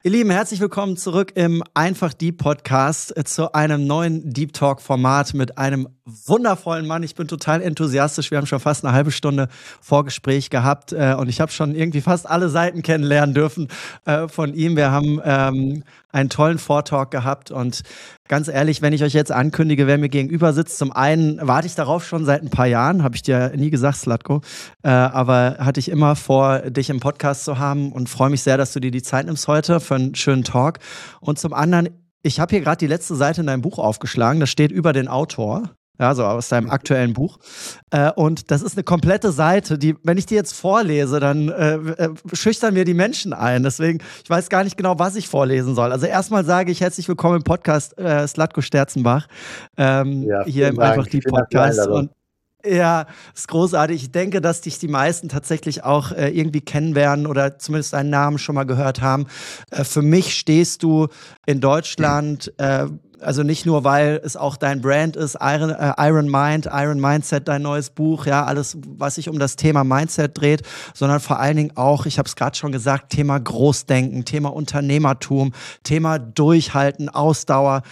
Ihr Lieben, herzlich willkommen zurück im Einfach Deep Podcast zu einem neuen Deep Talk Format mit einem wundervollen Mann. Ich bin total enthusiastisch. Wir haben schon fast eine halbe Stunde Vorgespräch gehabt und ich habe schon irgendwie fast alle Seiten kennenlernen dürfen von ihm. Wir haben einen tollen Vortalk gehabt und ganz ehrlich, wenn ich euch jetzt ankündige, wer mir gegenüber sitzt, zum einen warte ich darauf schon seit ein paar Jahren, habe ich dir nie gesagt, Zlatko, aber hatte ich immer vor, dich im Podcast zu haben und freue mich sehr, dass du dir die Zeit nimmst heute für einen schönen Talk. Und zum anderen, ich habe hier gerade die letzte Seite in deinem Buch aufgeschlagen, da steht über den Autor. Ja, so aus deinem aktuellen Buch. Und das ist eine komplette Seite, die, wenn ich die jetzt vorlese, dann schüchtern mir die Menschen ein. Deswegen, ich weiß gar nicht genau, was ich vorlesen soll. Also erstmal sage ich herzlich willkommen im Podcast Zlatko Sterzenbach. Hier im Einfach die Podcast. Und ja, ist großartig. Ich denke, dass dich die meisten tatsächlich auch irgendwie kennen werden oder zumindest deinen Namen schon mal gehört haben. Für mich stehst du in Deutschland also nicht nur, weil es auch dein Brand ist, Iron Mind, Iron Mindset, dein neues Buch, ja, alles, was sich um das Thema Mindset dreht, sondern vor allen Dingen auch, ich habe es gerade schon gesagt, Thema Großdenken, Thema Unternehmertum, Thema Durchhalten, Ausdauer.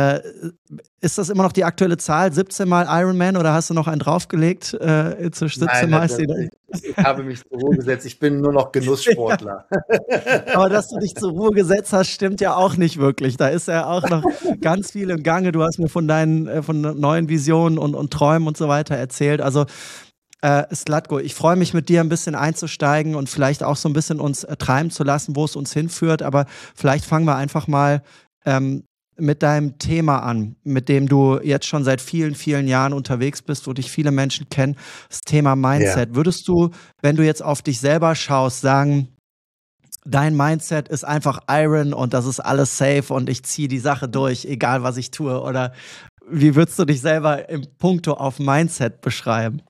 Ist das immer noch die aktuelle Zahl, 17 Mal Ironman, oder hast du noch einen draufgelegt? Inzwischen 17 Mal ich habe mich zur Ruhe gesetzt. Ich bin nur noch Genusssportler. Aber dass du dich zur Ruhe gesetzt hast, stimmt ja auch nicht wirklich. Da ist ja auch noch ganz viel im Gange. Du hast mir von deinen von neuen Visionen und Träumen und so weiter erzählt. Also Zlatko, ich freue mich, mit dir ein bisschen einzusteigen und vielleicht auch so ein bisschen uns treiben zu lassen, wo es uns hinführt. Aber vielleicht fangen wir einfach mal mit deinem Thema an, mit dem du jetzt schon seit vielen, vielen Jahren unterwegs bist, wo dich viele Menschen kennen, das Thema Mindset. Ja. Würdest du, wenn du jetzt auf dich selber schaust, sagen, dein Mindset ist einfach Iron und das ist alles safe und ich ziehe die Sache durch, egal was ich tue? Oder wie würdest du dich selber im Punkto auf Mindset beschreiben?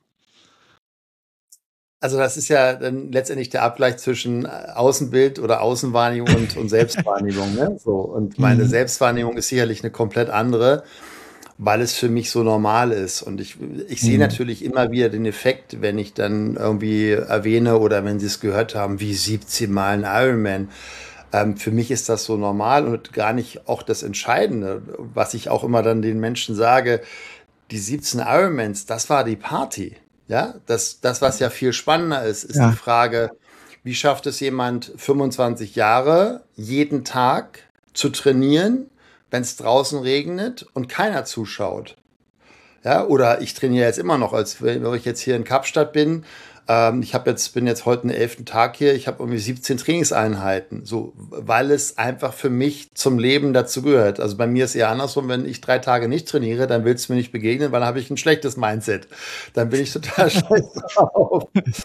Also das ist ja dann letztendlich der Abgleich zwischen Außenbild oder Außenwahrnehmung und Selbstwahrnehmung. Ne? So. Und meine Selbstwahrnehmung ist sicherlich eine komplett andere, weil es für mich so normal ist. Und ich sehe natürlich immer wieder den Effekt, wenn ich dann irgendwie erwähne oder wenn Sie es gehört haben, wie 17 Mal ein Ironman. Für mich ist das so normal und gar nicht auch das Entscheidende, was ich auch immer dann den Menschen sage, die 17 Ironmans, das war die Party. Ja, das, was ja viel spannender ist die Frage, wie schafft es jemand 25 Jahre, jeden Tag zu trainieren, wenn es draußen regnet und keiner zuschaut? Ja, oder ich trainiere jetzt immer noch, als wenn ich jetzt hier in Kapstadt bin. Bin jetzt heute den 11. Tag hier. Ich habe irgendwie 17 Trainingseinheiten, so, weil es einfach für mich zum Leben dazu gehört. Also bei mir ist eher andersrum, wenn ich 3 Tage nicht trainiere, dann willst du mir nicht begegnen, weil dann habe ich ein schlechtes Mindset. Dann bin ich total scheiße drauf.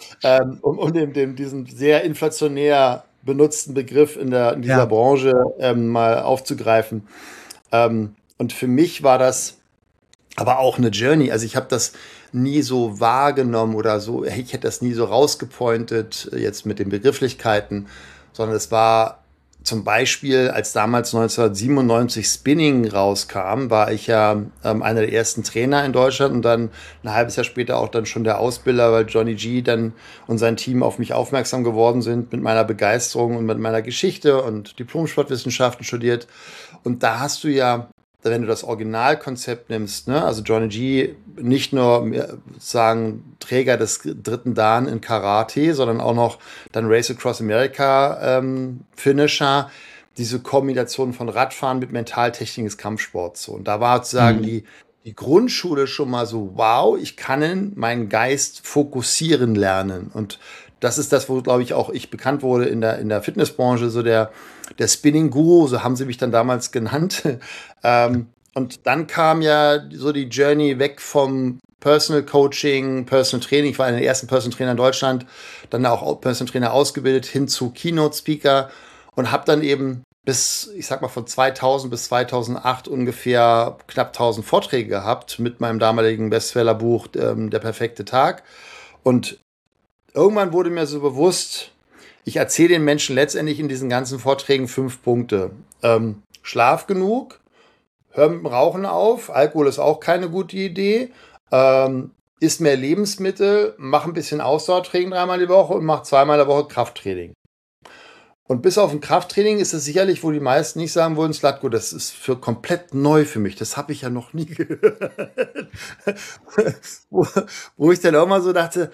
Diesen sehr inflationär benutzten Begriff in dieser Branche mal aufzugreifen. Und für mich war das aber auch eine Journey. Also ich habe das nie so wahrgenommen oder so, ich hätte das nie so rausgepointet, jetzt mit den Begrifflichkeiten, sondern es war zum Beispiel, als damals 1997 Spinning rauskam, war ich ja einer der ersten Trainer in Deutschland und dann ein halbes Jahr später auch dann schon der Ausbilder, weil Johnny G dann und sein Team auf mich aufmerksam geworden sind mit meiner Begeisterung und mit meiner Geschichte und Diplom-Sportwissenschaften studiert. Und da hast du ja, wenn du das Originalkonzept nimmst, ne, also Johnny G, nicht nur sozusagen Träger des 3. Dan in Karate, sondern auch noch dann Race Across America Finisher, diese Kombination von Radfahren mit Mentaltechnik des Kampfsports. So. Und da war sozusagen die Grundschule schon mal so, wow, ich kann meinen Geist fokussieren lernen. Und das ist das, wo, glaube ich, auch ich bekannt wurde in der Fitnessbranche, so der Spinning-Guru, so haben sie mich dann damals genannt. Und dann kam ja so die Journey weg vom Personal Coaching, Personal Training. Ich war einer der ersten Personal Trainer in Deutschland, dann auch Personal Trainer ausgebildet, hin zu Keynote Speaker und habe dann eben bis, ich sag mal, von 2000 bis 2008 ungefähr knapp 1000 Vorträge gehabt mit meinem damaligen Bestsellerbuch Der perfekte Tag. Und irgendwann wurde mir so bewusst, ich erzähle den Menschen letztendlich in diesen ganzen Vorträgen 5 Punkte. Schlaf genug, hör mit dem Rauchen auf, Alkohol ist auch keine gute Idee, isst mehr Lebensmittel, mach ein bisschen Ausdauertraining 3-mal die Woche und mach 2-mal in der Woche Krafttraining. Und bis auf ein Krafttraining ist es sicherlich, wo die meisten nicht sagen würden, Zlatko, das ist für komplett neu für mich. Das habe ich ja noch nie gehört. wo ich dann auch mal so dachte,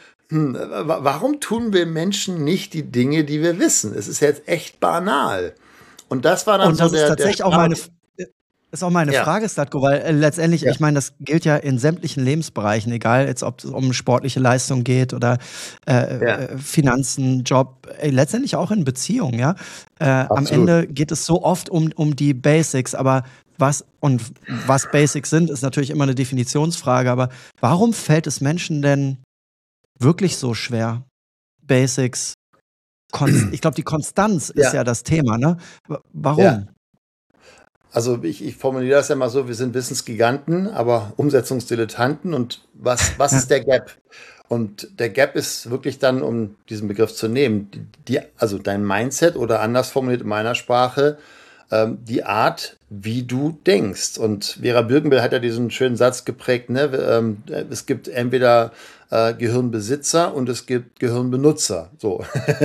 warum tun wir Menschen nicht die Dinge, die wir wissen? Es ist jetzt echt banal. Und das war dann und so das ist tatsächlich auch meine Ja, Frage, Slatko, weil letztendlich, ja, ich meine, das gilt ja in sämtlichen Lebensbereichen, egal jetzt, ob es um sportliche Leistung geht oder ja, Finanzen, Job, letztendlich auch in Beziehungen, ja. Am absolut. Ende geht es so oft um die Basics, aber was Basics sind, ist natürlich immer eine Definitionsfrage, aber warum fällt es Menschen denn wirklich so schwer? Basics, ich glaube, die Konstanz ist Ja, ja das Thema, ne? ja. Warum? Also ich formuliere das ja mal so, wir sind Wissensgiganten, aber Umsetzungsdilettanten. Und was Ja, ist der Gap? Und der Gap ist wirklich dann, um diesen Begriff zu nehmen, also dein Mindset oder anders formuliert in meiner Sprache, die Art, wie du denkst. Und Vera Birkenbill hat ja diesen schönen Satz geprägt, ne? Es gibt entweder Gehirnbesitzer und es gibt Gehirnbenutzer. So.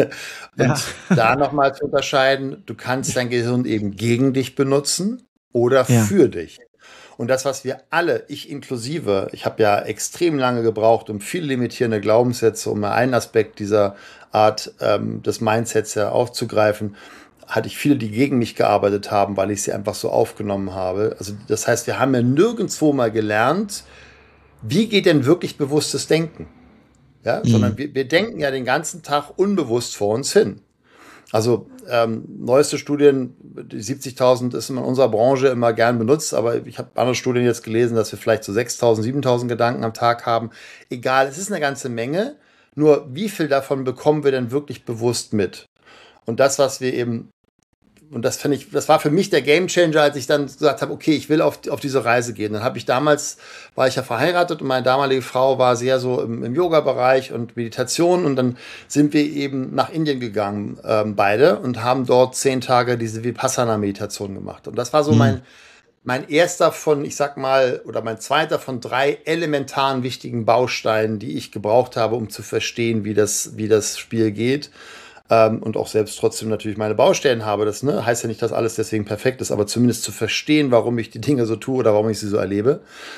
ja. Und da nochmal zu unterscheiden, du kannst dein Gehirn eben gegen dich benutzen oder Ja. für dich. Und das, was wir alle, ich inklusive, ich habe ja extrem lange gebraucht, um viele limitierende Glaubenssätze, um mal einen Aspekt dieser Art des Mindsets ja aufzugreifen, hatte ich viele, die gegen mich gearbeitet haben, weil ich sie einfach so aufgenommen habe. Also das heißt, wir haben ja nirgendwo mal gelernt, wie geht denn wirklich bewusstes Denken? Ja, sondern Mhm. wir denken ja den ganzen Tag unbewusst vor uns hin. Also neueste Studien, die 70.000 ist in unserer Branche immer gern benutzt, aber ich habe andere Studien jetzt gelesen, dass wir vielleicht so 6.000, 7.000 Gedanken am Tag haben. Egal, es ist eine ganze Menge. Nur wie viel davon bekommen wir denn wirklich bewusst mit? Und das, was wir eben, und das finde ich, das war für mich der Gamechanger, als ich dann gesagt habe, okay, ich will auf diese Reise gehen. Dann habe ich damals, war ich ja verheiratet und meine damalige Frau war sehr so im Yoga-Bereich und Meditation und dann sind wir eben nach Indien gegangen, beide, und haben dort 10 Tage diese Vipassana-Meditation gemacht. Und das war so Mhm. mein erster von, ich sag mal, oder mein zweiter von 3 elementaren wichtigen Bausteinen, die ich gebraucht habe, um zu verstehen, wie das Spiel geht. Und auch selbst trotzdem natürlich meine Baustellen habe. Das, ne, heißt ja nicht, dass alles deswegen perfekt ist, aber zumindest zu verstehen, warum ich die Dinge so tue oder warum ich sie so erlebe.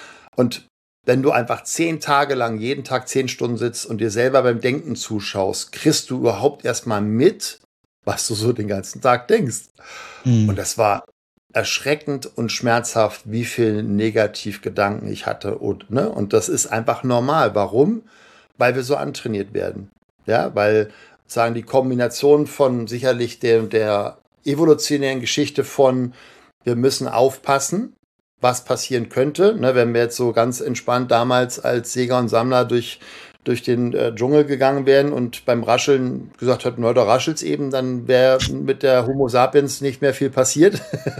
Und wenn du einfach 10 Tage lang jeden Tag 10 Stunden sitzt und dir selber beim Denken zuschaust, kriegst du überhaupt erstmal mit, was du so den ganzen Tag denkst. Und Mhm. das war erschreckend und schmerzhaft, wie viel Negativgedanken ich hatte. Und das ist einfach normal. Warum? Weil wir so antrainiert werden. Ja, weil sagen die Kombination von sicherlich der evolutionären Geschichte von wir müssen aufpassen, was passieren könnte. Ne, wenn wir jetzt so ganz entspannt damals als Jäger und Sammler durch den Dschungel gegangen wären und beim Rascheln gesagt hätten, na, da raschelt's eben, dann wäre mit der Homo sapiens nicht mehr viel passiert.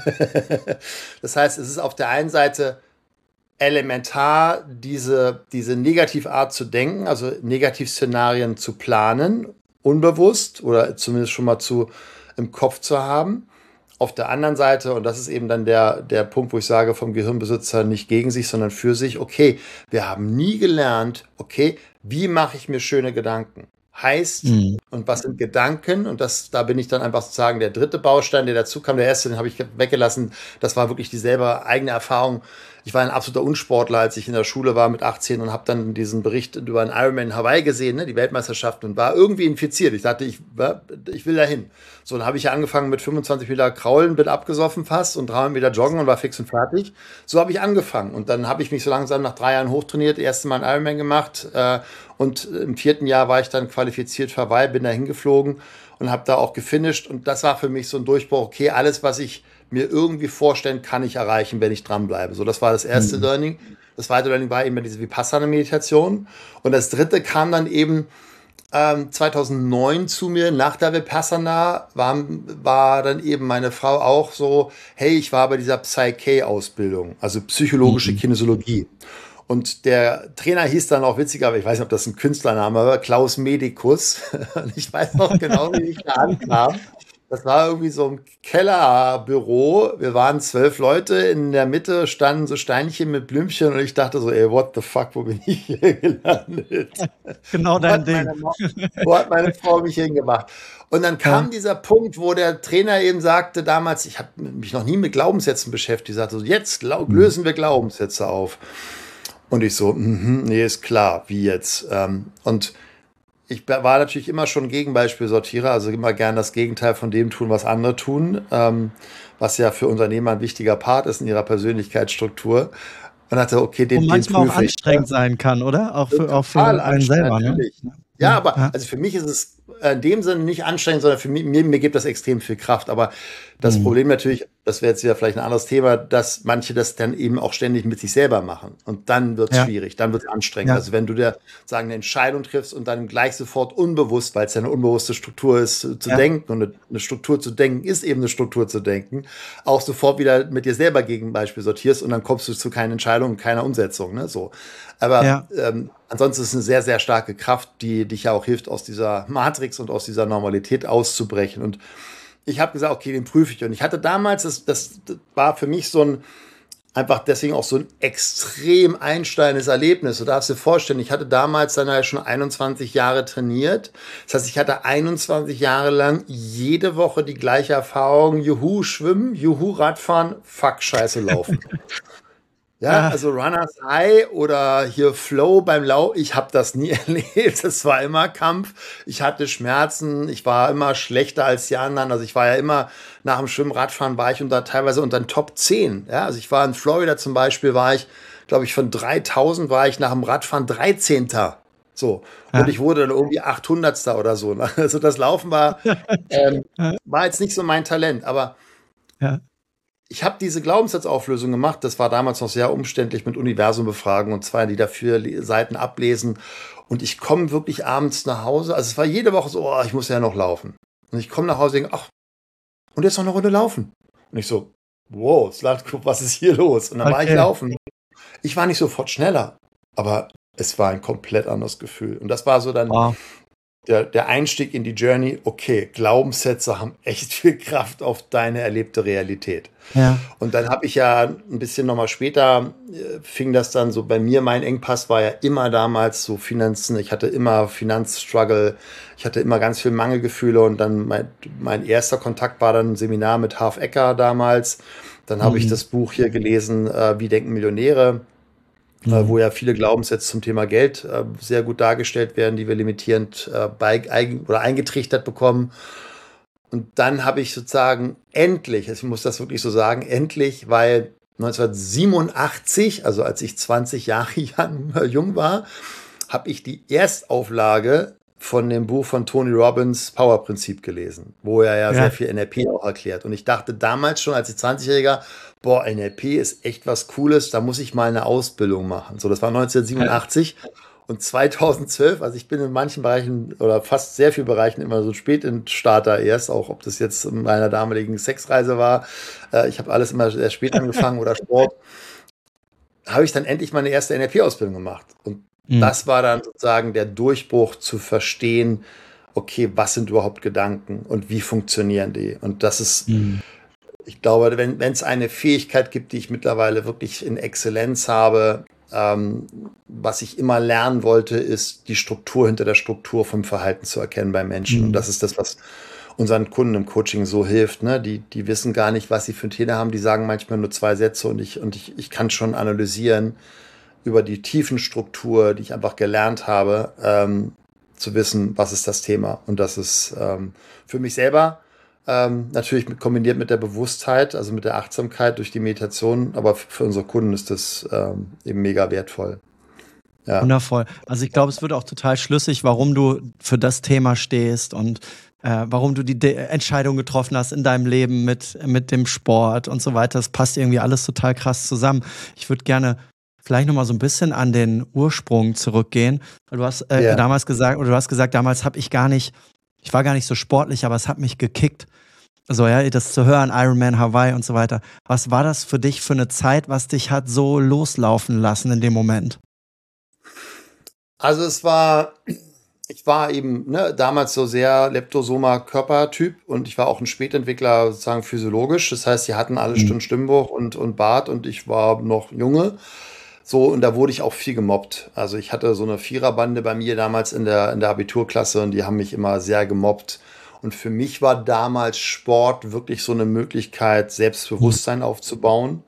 Das heißt, es ist auf der einen Seite elementar, diese Negativart zu denken, also Negativszenarien zu planen, unbewusst oder zumindest schon mal im Kopf zu haben. Auf der anderen Seite, und das ist eben dann der Punkt, wo ich sage, vom Gehirnbesitzer nicht gegen sich, sondern für sich, okay, wir haben nie gelernt, okay, wie mache ich mir schöne Gedanken? Heißt, Mhm. und was sind Gedanken? Und da bin ich dann einfach sozusagen der dritte Baustein, der dazu kam. Der erste, den habe ich weggelassen. Das war wirklich dieselbe eigene Erfahrung. Ich war ein absoluter Unsportler, als ich in der Schule war mit 18 und habe dann diesen Bericht über einen Ironman in Hawaii gesehen, ne, die Weltmeisterschaft, und war irgendwie infiziert. Ich dachte, ich will dahin. So, dann habe ich ja angefangen mit 25 Meter Kraulen, bin abgesoffen fast und 300 Meter joggen und war fix und fertig. So habe ich angefangen. Und dann habe ich mich so langsam nach 3 Jahren hochtrainiert, erste Mal einen Ironman gemacht. Und im 4. Jahr war ich dann qualifiziert für Hawaii, bin da hingeflogen und habe da auch gefinisht. Und das war für mich so ein Durchbruch. Okay, alles, was ich mir irgendwie vorstellen kann, ich erreichen, wenn ich dranbleibe. So, das war das erste Mhm. Learning. Das zweite Learning war eben diese Vipassana-Meditation. Und das dritte kam dann eben 2009 zu mir, nach der Vipassana, war dann eben meine Frau auch so, hey, ich war bei dieser Psyche-Ausbildung, also psychologische Mhm. Kinesiologie. Und der Trainer hieß dann auch witziger, aber ich weiß nicht, ob das ein Künstlername war, Klaus Medikus. Und ich weiß noch genau, wie ich da ankam. Das war irgendwie so ein Kellerbüro. Wir waren 12 Leute. In der Mitte standen so Steinchen mit Blümchen und ich dachte so, ey, what the fuck, wo bin ich hier gelandet? Genau Wo dein hat Ding. wo hat meine Frau mich hingemacht? Und dann Ja. kam dieser Punkt, wo der Trainer eben sagte damals, ich habe mich noch nie mit Glaubenssätzen beschäftigt, sagte so, jetzt Hm. lösen wir Glaubenssätze auf. Und ich so, nee, ist klar, wie jetzt? Und ich war natürlich immer schon Gegenbeispielsortierer, also immer gern das Gegenteil von dem tun, was andere tun, was ja für Unternehmer ein wichtiger Part ist in ihrer Persönlichkeitsstruktur. Und dachte, okay, Wo den manchmal auch prüfe ich. anstrengend sein kann, oder? Auch Total für einen anstrengend, selber, ne? natürlich. Ja, Ja, aber ja. also für mich ist es in dem Sinne nicht anstrengend, sondern für mich, mir gibt das extrem viel Kraft. Aber das Hm. Problem natürlich, das wäre jetzt wieder vielleicht ein anderes Thema, dass manche das dann eben auch ständig mit sich selber machen. Und dann wird es Ja, schwierig, dann wird es anstrengend. ja, Also wenn du dir sagen, eine Entscheidung triffst und dann gleich sofort unbewusst, weil es ja eine unbewusste Struktur ist, zu ja, denken und eine Struktur zu denken ist eben eine Struktur zu denken, auch sofort wieder mit dir selber Gegenbeispiel sortierst und dann kommst du zu keinen Entscheidungen, keiner Umsetzung. Ne? So. Aber ja. ansonsten ist es eine sehr, sehr starke Kraft, die dich ja auch hilft, aus dieser Matrix und aus dieser Normalität auszubrechen. Und ich habe gesagt, okay, den prüfe ich. Und ich hatte damals, das war für mich so ein, einfach deswegen auch so ein extrem einsteigendes Erlebnis. Du darfst dir vorstellen, ich hatte damals dann ja schon 21 Jahre trainiert. Das heißt, ich hatte 21 Jahre lang jede Woche die gleiche Erfahrung. Juhu, schwimmen, juhu, Radfahren, fuck, scheiße, laufen. Ja, Ah, also Runners High oder hier Flow beim Lauf, ich habe das nie erlebt. Es war immer Kampf. Ich hatte Schmerzen. Ich war immer schlechter als die anderen. Also ich war ja immer nach dem Schwimmen, Radfahren war ich teilweise unter den Top 10. Ja, also ich war in Florida zum Beispiel, war ich, glaube ich, von 3000 war ich nach dem Radfahren 13. So. Und ja, ich wurde dann irgendwie 800. oder so. Also das Laufen ja, war jetzt nicht so mein Talent. Aber ja. ich habe diese Glaubenssatzauflösung gemacht. Das war damals noch sehr umständlich mit Universum befragen und zwei, die dafür Seiten ablesen. Und ich komme wirklich abends nach Hause. Also es war jede Woche so, oh, ich muss ja noch laufen. Und ich komme nach Hause und denke, ach, und jetzt noch eine Runde laufen. Und ich so, wow, was ist hier los? Und dann war ich Okay. laufen. Ich war nicht sofort schneller, aber es war ein komplett anderes Gefühl. Und das war so dann Wow. der Einstieg in die Journey. Okay, Glaubenssätze haben echt viel Kraft auf deine erlebte Realität. Ja. Und dann habe ich ja ein bisschen nochmal später, fing das dann so bei mir, mein Engpass war ja immer damals so Finanzen, ich hatte immer Finanzstruggle, ich hatte immer ganz viel Mangelgefühle und dann mein erster Kontakt war dann ein Seminar mit Harv Eker damals. Dann habe ich Hm. das Buch hier gelesen, Wie denken Millionäre, Hm. wo ja viele Glaubenssätze zum Thema Geld sehr gut dargestellt werden, die wir limitierend oder eingetrichtert bekommen. Und dann habe ich sozusagen endlich, also ich muss das wirklich so sagen, endlich, weil 1987, also als ich 20 Jahre jung war, habe ich die Erstauflage von dem Buch von Tony Robbins Power-Prinzip gelesen, wo er ja sehr Ja. viel NLP auch erklärt. Und ich dachte damals schon als 20-Jähriger, boah, NLP ist echt was Cooles, da muss ich mal eine Ausbildung machen. So, das war 1987. Und 2012, also ich bin in manchen Bereichen oder fast sehr vielen Bereichen immer so spät in Starter erst, auch ob das jetzt in meiner damaligen Sexreise war. Ich habe alles immer sehr spät angefangen oder Sport. Habe ich dann endlich meine erste NLP-Ausbildung gemacht. Und Hm. das war dann sozusagen der Durchbruch zu verstehen, okay, was sind überhaupt Gedanken und wie funktionieren die? Und das ist, Hm. ich glaube, wenn es eine Fähigkeit gibt, die ich mittlerweile wirklich in Exzellenz habe, was ich immer lernen wollte, ist die Struktur hinter der Struktur vom Verhalten zu erkennen bei Menschen. Und Hm. das ist das, was unseren Kunden im Coaching so hilft. Ne? Die wissen gar nicht, was sie für ein Thema haben. Die sagen manchmal nur zwei Sätze und ich kann schon analysieren über die Tiefenstruktur, die ich einfach gelernt habe, zu wissen, was ist das Thema. Und das ist für mich selber natürlich kombiniert mit der Bewusstheit, also mit der Achtsamkeit durch die Meditation, aber für unsere Kunden ist das eben mega wertvoll. Ja. Wundervoll. Also ich glaube, es wird auch total schlüssig, warum du für das Thema stehst und warum du die Entscheidung getroffen hast in deinem Leben mit dem Sport und so weiter. Das passt irgendwie alles total krass zusammen. Ich würde gerne vielleicht nochmal so ein bisschen an den Ursprung zurückgehen. Du hast Ja. damals gesagt, oder du hast gesagt, damals ich war gar nicht so sportlich, aber es hat mich gekickt. So, ja, das zu hören, Ironman Hawaii und so weiter. Was war das für dich für eine Zeit, was dich hat so loslaufen lassen in dem Moment? Also es war Ich war eben damals so sehr Leptosoma-Körpertyp und ich war auch ein Spätentwickler sozusagen physiologisch. Das heißt, sie hatten alle Mhm. Stimmbruch und Bart und ich war noch Junge. So, und da wurde ich auch viel gemobbt. Also ich hatte so eine Viererbande bei mir damals in der Abiturklasse und die haben mich immer sehr gemobbt. Und für mich war damals Sport wirklich so eine Möglichkeit, Mhm. Selbstbewusstsein aufzubauen.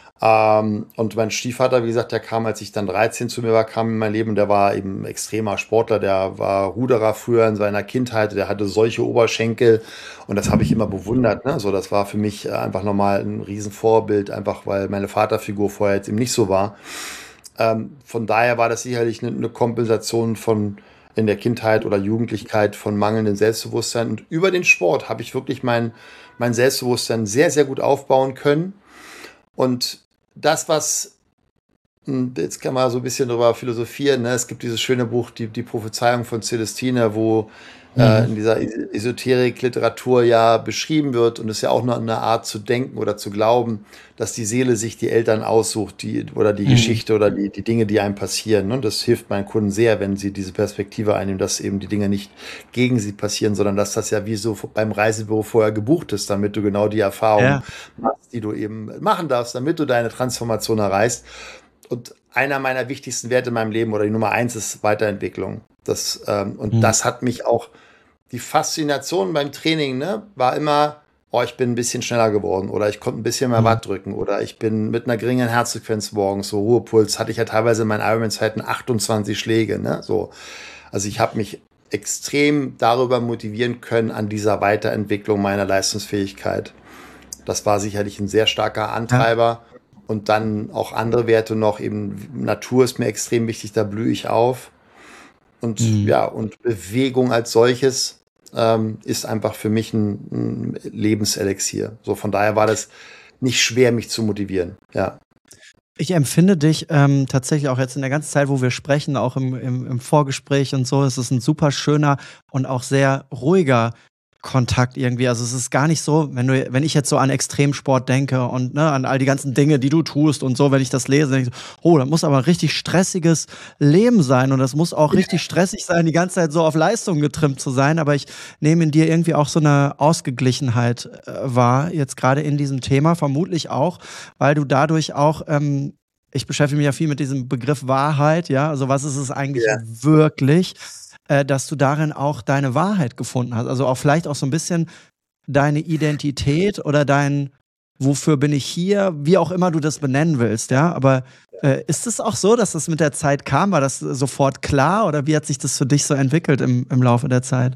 Und mein Stiefvater, wie gesagt, der kam, als ich dann 13 zu mir war, kam in mein Leben, der war eben extremer Sportler, der war Ruderer früher in seiner Kindheit, der hatte solche Oberschenkel und das habe ich immer bewundert. Ne? So, das war für mich einfach nochmal ein Riesenvorbild, einfach weil meine Vaterfigur vorher jetzt eben nicht so war. Von daher war das sicherlich eine Kompensation von in der Kindheit oder Jugendlichkeit von mangelndem Selbstbewusstsein. Und über den Sport habe ich wirklich mein Selbstbewusstsein sehr, sehr gut aufbauen können. Und das, was, jetzt kann man so ein bisschen darüber philosophieren, ne? Es gibt dieses schöne Buch, die Prophezeiung von Celestine, wo Mhm. in dieser Esoterik-Literatur ja beschrieben wird und es ist ja auch nur eine Art zu denken oder zu glauben, dass die Seele sich die Eltern aussucht, oder die Mhm. Geschichte oder die Dinge, die einem passieren. Ne? Und das hilft meinen Kunden sehr, wenn sie diese Perspektive einnehmen, dass eben die Dinge nicht gegen sie passieren, sondern dass das ja wie so beim Reisebüro vorher gebucht ist, damit du genau die Erfahrungen Ja. machst, die du eben machen darfst, damit du deine Transformation erreichst. Und einer meiner wichtigsten Werte in meinem Leben oder die Nummer eins ist Weiterentwicklung. Und Mhm. das hat mich auch, die Faszination beim Training, ne, war immer, oh, ich bin ein bisschen schneller geworden oder ich konnte ein bisschen mehr Mhm. Watt drücken oder ich bin mit einer geringen Herzfrequenz morgens, so Ruhepuls, hatte ich ja teilweise in meinen Ironman-Zeiten 28 Schläge, ne, so. Also ich habe mich extrem darüber motivieren können an dieser Weiterentwicklung meiner Leistungsfähigkeit. Das war sicherlich ein sehr starker Ja. Antreiber. Und dann auch andere Werte noch, eben Natur ist mir extrem wichtig, da blühe ich auf. Und Mhm. ja, und Bewegung als solches ist einfach für mich ein Lebenselixier. So von daher war das nicht schwer, mich zu motivieren. Ja. Ich empfinde dich tatsächlich auch jetzt in der ganzen Zeit, wo wir sprechen, auch im Vorgespräch und so, es ist ein super schöner und auch sehr ruhiger Kontakt irgendwie. Also es ist gar nicht so, wenn ich jetzt so an Extremsport denke und ne, an all die ganzen Dinge, die du tust und so, wenn ich das lese, denke ich so, oh, das muss aber ein richtig stressiges Leben sein und das muss auch richtig stressig sein, die ganze Zeit so auf Leistung getrimmt zu sein. Aber ich nehme in dir irgendwie auch so eine Ausgeglichenheit wahr, jetzt gerade in diesem Thema, vermutlich auch, weil du dadurch auch ich beschäftige mich ja viel mit diesem Begriff Wahrheit, ja, also was ist es eigentlich Ja. wirklich, dass du darin auch deine Wahrheit gefunden hast, also auch vielleicht auch so ein bisschen deine Identität oder dein wofür bin ich hier, wie auch immer du das benennen willst, ja, aber ist es auch so, dass das mit der Zeit kam? War das sofort klar oder wie hat sich das für dich so entwickelt im Laufe der Zeit?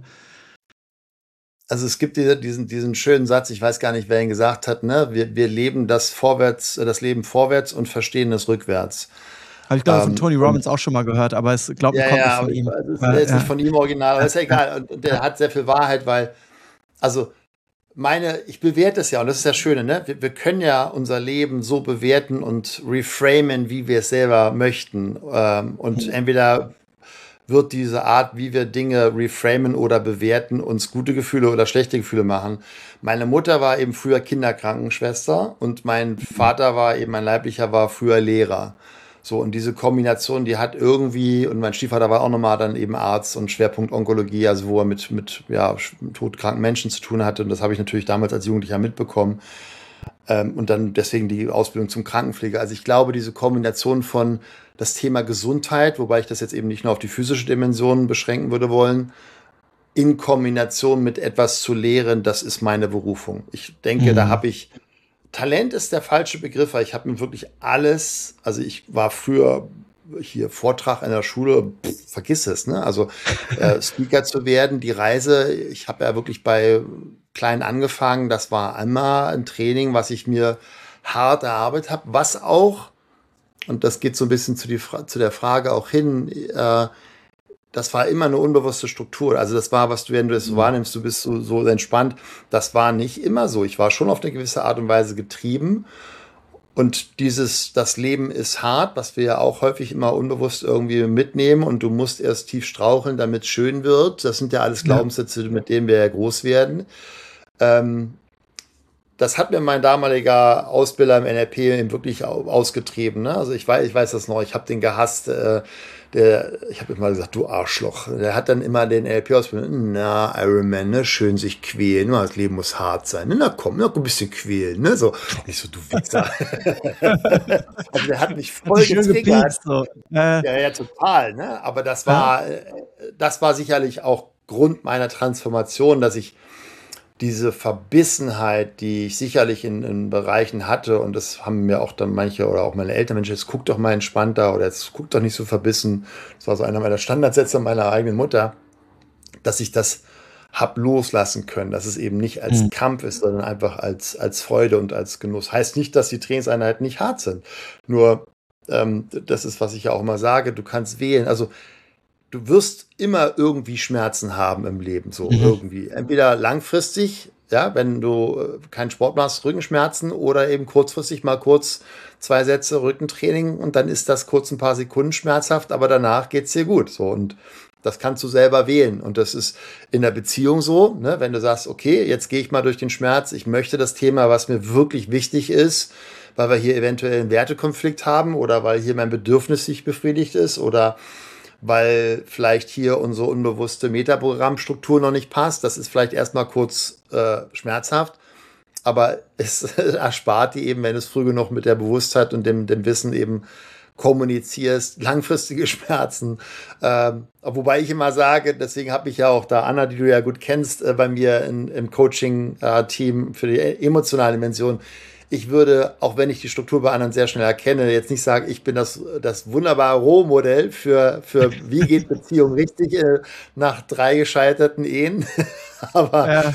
Also es gibt diesen schönen Satz, ich weiß gar nicht, wer ihn gesagt hat, ne? Wir leben das Leben vorwärts und verstehen es rückwärts. Habe ich, glaube ich, von Tony Und Robbins auch schon mal gehört, aber es glaube ja, kommt nicht ja, von aber ich ihm. weiß, er Ja, ist nicht ja, von ihm original, aber ja, ist ja ja, egal. Und ja. der hat sehr viel Wahrheit, weil, also ich bewerte es ja, und das ist das Schöne, ne? Wir können ja unser Leben so bewerten und reframen, wie wir es selber möchten. Und Mhm. entweder wird diese Art, wie wir Dinge reframen oder bewerten, uns gute Gefühle oder schlechte Gefühle machen. Meine Mutter war eben früher Kinderkrankenschwester und mein Mhm. Vater mein leiblicher war früher Lehrer. So, und diese Kombination, die hat irgendwie, und mein Stiefvater war auch nochmal dann eben Arzt und Schwerpunkt Onkologie, also wo er mit ja, todkranken Menschen zu tun hatte. Und das habe ich natürlich damals als Jugendlicher mitbekommen. Und dann deswegen die Ausbildung zum Krankenpfleger. Also ich glaube, diese Kombination von das Thema Gesundheit, wobei ich das jetzt eben nicht nur auf die physische Dimension beschränken würde wollen, in Kombination mit etwas zu lehren, das ist meine Berufung. Ich denke, da Mhm. habe ich, Talent ist der falsche Begriff, weil ich habe mir wirklich alles, also ich war früher hier Vortrag in der Schule, vergiss es, ne? Also Speaker zu werden, die Reise, ich habe ja wirklich bei klein angefangen, das war einmal ein Training, was ich mir hart erarbeitet habe, was auch, und das geht so ein bisschen zu der Frage auch hin, das war immer eine unbewusste Struktur. Also das war, was du, wenn du es so Mhm. wahrnimmst, du bist so entspannt. Das war nicht immer so. Ich war schon auf eine gewisse Art und Weise getrieben. Und das Leben ist hart, was wir ja auch häufig immer unbewusst irgendwie mitnehmen. Und du musst erst tief straucheln, damit es schön wird. Das sind ja alles Ja. Glaubenssätze, mit denen wir ja groß werden. Ähm, Das hat mir mein damaliger Ausbilder im NLP eben wirklich ausgetrieben. Ne? Also ich weiß das noch, ich habe den gehasst. ich habe immer gesagt, du Arschloch. Der hat dann immer den NLP ausgebildet. Na, Ironman, ne, schön sich quälen. Das Leben muss hart sein. Na komm, noch ein bisschen quälen. Ne? So, nicht so, du Wichser. Also der hat mich voll getriggert. So. Ja, total. Ne? Aber das war sicherlich auch Grund meiner Transformation, dass ich diese Verbissenheit, die ich sicherlich in Bereichen hatte, und das haben mir auch dann manche oder auch meine Eltern, Mensch, jetzt guck doch mal entspannter oder jetzt guck doch nicht so verbissen. Das war so einer meiner Standardsätze meiner eigenen Mutter, dass ich das hab loslassen können, dass es eben nicht als Kampf ist, sondern einfach als Freude und als Genuss. Heißt nicht, dass die Trainingseinheiten nicht hart sind. Nur, das ist, was ich ja auch immer sage, du kannst wählen. Also du wirst immer irgendwie Schmerzen haben im Leben, so irgendwie. Entweder langfristig, ja, wenn du keinen Sport machst, Rückenschmerzen, oder eben kurzfristig mal kurz 2 Sätze Rückentraining und dann ist das kurz ein paar Sekunden schmerzhaft, aber danach geht's dir gut. So, und das kannst du selber wählen. Und das ist in der Beziehung so, ne, wenn du sagst, okay, jetzt gehe ich mal durch den Schmerz, ich möchte das Thema, was mir wirklich wichtig ist, weil wir hier eventuell einen Wertekonflikt haben oder weil hier mein Bedürfnis nicht befriedigt ist oder weil vielleicht hier unsere unbewusste Metaprogrammstruktur noch nicht passt. Das ist vielleicht erstmal kurz schmerzhaft, aber es erspart dir eben, wenn du es früh genug mit der Bewusstheit und dem Wissen eben kommunizierst, langfristige Schmerzen. Wobei ich immer sage, deswegen habe ich ja auch da Anna, die du ja gut kennst, bei mir im Coaching-Team für die emotionale Dimension. Ich würde, auch wenn ich die Struktur bei anderen sehr schnell erkenne, jetzt nicht sagen, ich bin das wunderbare Rohmodell für wie geht Beziehung richtig nach 3 gescheiterten Ehen. Aber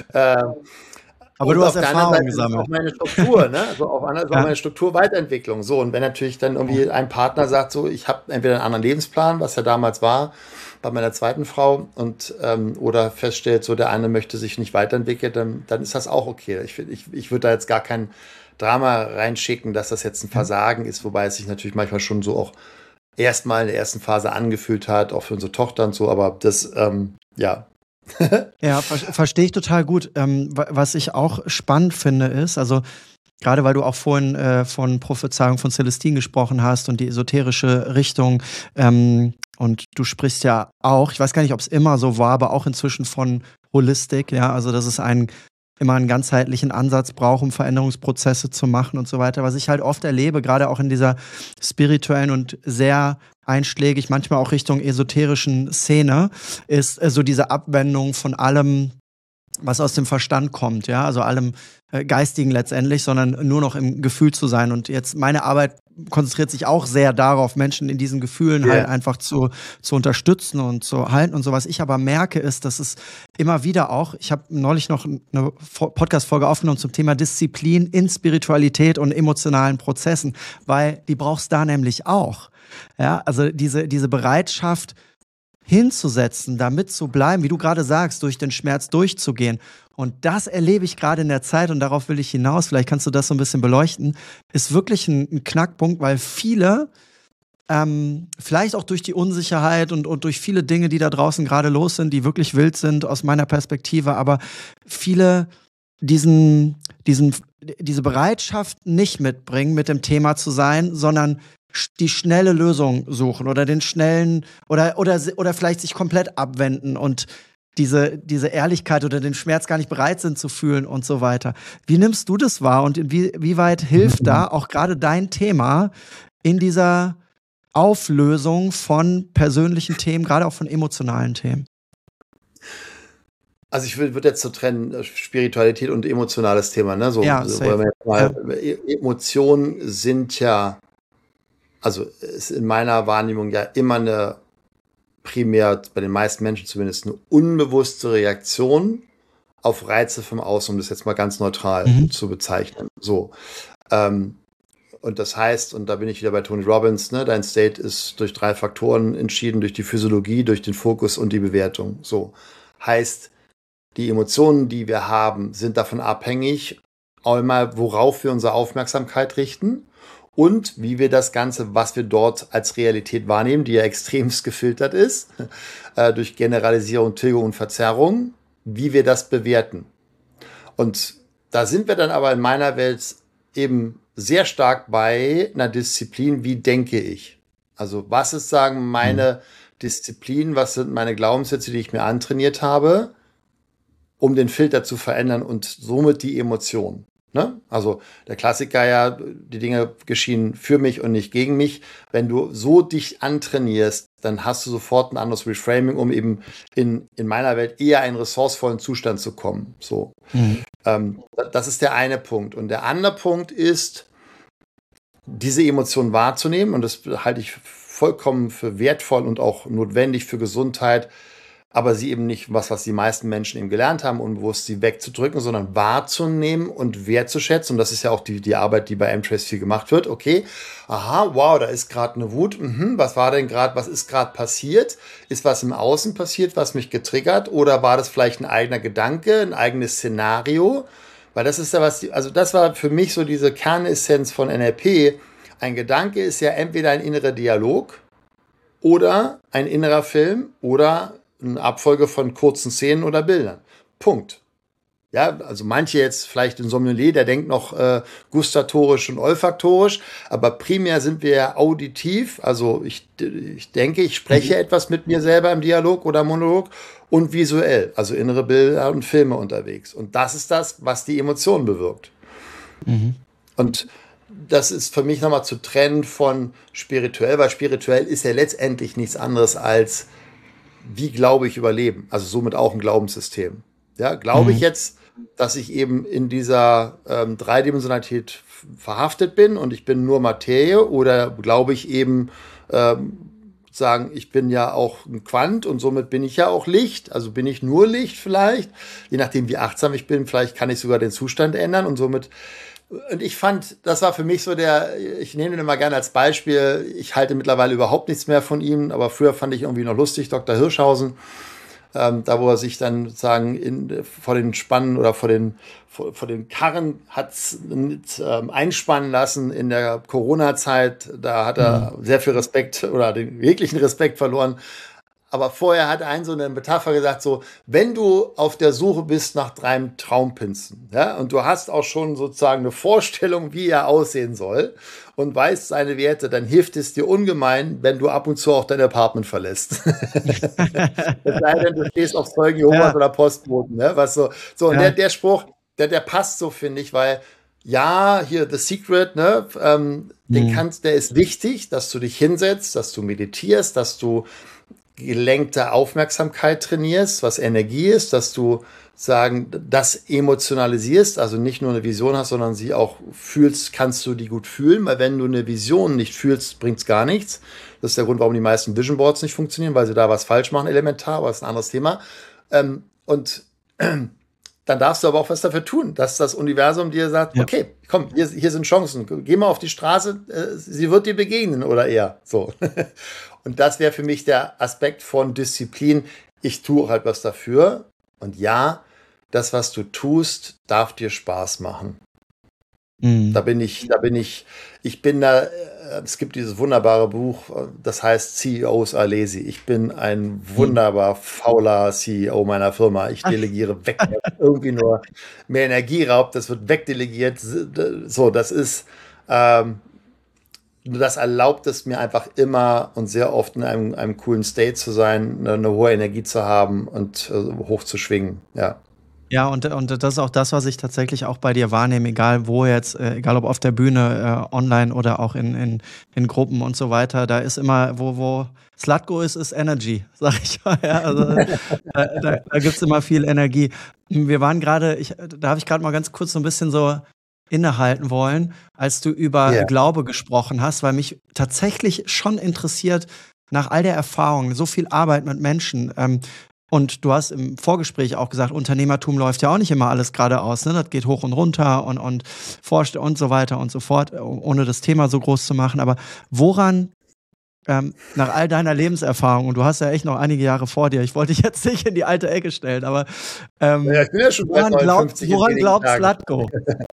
du hast Erfahrung gesammelt. Auch meine Struktur, ne? Also auch meine Strukturweiterentwicklung. So, und wenn natürlich dann irgendwie ein Partner sagt, so, ich habe entweder einen anderen Lebensplan, was ja damals war, bei meiner zweiten Frau, und oder feststellt, so der eine möchte sich nicht weiterentwickeln, dann ist das auch okay. Ich würde da jetzt gar kein Drama reinschicken, dass das jetzt ein Versagen ist, wobei es sich natürlich manchmal schon so auch erstmal in der ersten Phase angefühlt hat, auch für unsere Tochter und so, aber das, ja. Ja, verstehe ich total gut. Was ich auch spannend finde ist, also gerade weil du auch vorhin von Prophezeiung von Celestine gesprochen hast und die esoterische Richtung, und du sprichst ja auch, ich weiß gar nicht, ob es immer so war, aber auch inzwischen von Holistik, ja, also dass es immer einen ganzheitlichen Ansatz braucht, um Veränderungsprozesse zu machen und so weiter. Was ich halt oft erlebe, gerade auch in dieser spirituellen und sehr einschlägig, manchmal auch Richtung esoterischen Szene, ist so diese Abwendung von allem, was aus dem Verstand kommt, ja, also allem Geistigen letztendlich, sondern nur noch im Gefühl zu sein. Und jetzt meine Arbeit konzentriert sich auch sehr darauf, Menschen in diesen Gefühlen halt einfach zu unterstützen und zu halten und so. Was ich aber merke, ist, dass es immer wieder auch, ich habe neulich noch eine Podcast-Folge aufgenommen zum Thema Disziplin in Spiritualität und emotionalen Prozessen, weil die brauchst da nämlich auch. Ja, also diese Bereitschaft hinzusetzen, damit zu bleiben, wie du gerade sagst, durch den Schmerz durchzugehen. Und das erlebe ich gerade in der Zeit und darauf will ich hinaus, vielleicht kannst du das so ein bisschen beleuchten, ist wirklich ein Knackpunkt, weil viele, vielleicht auch durch die Unsicherheit und durch viele Dinge, die da draußen gerade los sind, die wirklich wild sind aus meiner Perspektive, aber viele diese Bereitschaft nicht mitbringen, mit dem Thema zu sein, sondern die schnelle Lösung suchen oder den schnellen oder vielleicht sich komplett abwenden und diese Ehrlichkeit oder den Schmerz gar nicht bereit sind zu fühlen und so weiter. Wie nimmst du das wahr und inwieweit hilft da auch gerade dein Thema in dieser Auflösung von persönlichen Themen, gerade auch von emotionalen Themen? Also ich würde jetzt so trennen, Spiritualität und emotionales Thema, ne? So, ja, Emotionen sind ja, also ist in meiner Wahrnehmung ja immer primär bei den meisten Menschen zumindest eine unbewusste Reaktion auf Reize vom Außen, um das jetzt mal ganz neutral zu bezeichnen. So. Und das heißt, und da bin ich wieder bei Tony Robbins, ne, dein State ist durch 3 Faktoren entschieden, durch die Physiologie, durch den Fokus und die Bewertung. So. Heißt, die Emotionen, die wir haben, sind davon abhängig, einmal, worauf wir unsere Aufmerksamkeit richten und wie wir das Ganze, was wir dort als Realität wahrnehmen, die ja extremst gefiltert ist, durch Generalisierung, Tilgung und Verzerrung, wie wir das bewerten. Und da sind wir dann aber in meiner Welt eben sehr stark bei einer Disziplin, wie denke ich. Also was ist, sagen, meine Disziplin, was sind meine Glaubenssätze, die ich mir antrainiert habe, um den Filter zu verändern und somit die Emotionen. Ne? Also der Klassiker ja, die Dinge geschehen für mich und nicht gegen mich. Wenn du so dich antrainierst, dann hast du sofort ein anderes Reframing, um eben in meiner Welt eher einen ressourcevollen Zustand zu kommen. So. Das ist der eine Punkt. Und der andere Punkt ist, diese Emotionen wahrzunehmen. Und das halte ich vollkommen für wertvoll und auch notwendig für Gesundheit, aber sie eben nicht was die meisten Menschen eben gelernt haben, unbewusst sie wegzudrücken, sondern wahrzunehmen und wertzuschätzen. Und das ist ja auch die Arbeit, die bei M-Trace viel gemacht wird. Okay, aha, wow, da ist gerade eine Wut. Was ist gerade passiert? Ist was im Außen passiert, was mich getriggert? Oder war das vielleicht ein eigener Gedanke, ein eigenes Szenario? Weil das ist ja also das war für mich so diese Kernessenz von NLP. Ein Gedanke ist ja entweder ein innerer Dialog oder ein innerer Film oder eine Abfolge von kurzen Szenen oder Bildern. Punkt. Ja, also manche jetzt vielleicht ein Sommelier, der denkt noch gustatorisch und olfaktorisch, aber primär sind wir ja auditiv. Also ich denke, ich spreche etwas mit mir selber im Dialog oder Monolog und visuell, also innere Bilder und Filme unterwegs. Und das ist das, was die Emotionen bewirkt. Und das ist für mich nochmal zu trennen von spirituell, weil spirituell ist ja letztendlich nichts anderes als, wie glaube ich über Leben? Also somit auch ein Glaubenssystem. Ja, glaube ich jetzt, dass ich eben in dieser Dreidimensionalität verhaftet bin und ich bin nur Materie, oder glaube ich eben, ich bin ja auch ein Quant und somit bin ich ja auch Licht, also bin ich nur Licht vielleicht, je nachdem wie achtsam ich bin, vielleicht kann ich sogar den Zustand ändern und somit. Und ich fand, das war für mich so ich nehme den immer gerne als Beispiel, ich halte mittlerweile überhaupt nichts mehr von ihm, aber früher fand ich irgendwie noch lustig, Dr. Hirschhausen, da wo er sich dann sozusagen vor den Spannen oder vor den Karren hat einspannen lassen in der Corona-Zeit, da hat er sehr viel Respekt oder den wirklichen Respekt verloren. Aber vorher hat so eine Metapher gesagt, so, wenn du auf der Suche bist nach deinem Traumprinzen, ja, und du hast auch schon sozusagen eine Vorstellung, wie er aussehen soll und weißt seine Werte, dann hilft es dir ungemein, wenn du ab und zu auch dein Apartment verlässt. Es sei denn, du stehst auf Zeugen Jehovas oder Postboten, ne, was so. So, und der Spruch, der passt so, finde ich, weil, ja, hier The Secret, ne, der ist wichtig, dass du dich hinsetzt, dass du meditierst, dass du gelenkte Aufmerksamkeit trainierst, was Energie ist, dass du das emotionalisierst, also nicht nur eine Vision hast, sondern sie auch fühlst, kannst du die gut fühlen, weil wenn du eine Vision nicht fühlst, bringt es gar nichts. Das ist der Grund, warum die meisten Vision Boards nicht funktionieren, weil sie da was falsch machen, elementar, aber das ist ein anderes Thema. Und dann darfst du aber auch was dafür tun, dass das Universum dir sagt, okay, komm, hier sind Chancen, geh mal auf die Straße, sie wird dir begegnen oder eher so. Und das wäre für mich der Aspekt von Disziplin. Ich tue halt was dafür. Und ja, das, was du tust, darf dir Spaß machen. Es gibt dieses wunderbare Buch, das heißt CEOs are lazy. Ich bin ein wunderbar fauler CEO meiner Firma. Ich delegiere weg, was irgendwie nur mehr Energie raubt. Das wird wegdelegiert. So, das ist, das erlaubt es mir einfach immer und sehr oft in einem coolen State zu sein, eine hohe Energie zu haben und hoch zu schwingen, ja. Ja, und das ist auch das, was ich tatsächlich auch bei dir wahrnehme, egal wo jetzt, egal ob auf der Bühne, online oder auch in Gruppen und so weiter. Da ist immer, wo Zlatko ist Energy, sag ich mal. Ja, also, da gibt's immer viel Energie. Wir waren gerade, da habe ich gerade mal ganz kurz so ein bisschen so innehalten wollen, als du über Glaube gesprochen hast, weil mich tatsächlich schon interessiert, nach all der Erfahrung, so viel Arbeit mit Menschen, und du hast im Vorgespräch auch gesagt, Unternehmertum läuft ja auch nicht immer alles geradeaus, ne? Das geht hoch und runter und forscht und so weiter und so fort, ohne das Thema so groß zu machen. Aber woran, nach all deiner Lebenserfahrung, und du hast ja echt noch einige Jahre vor dir, ich wollte dich jetzt nicht in die alte Ecke stellen, aber ja, ich bin ja schon woran glaubt Zlatko?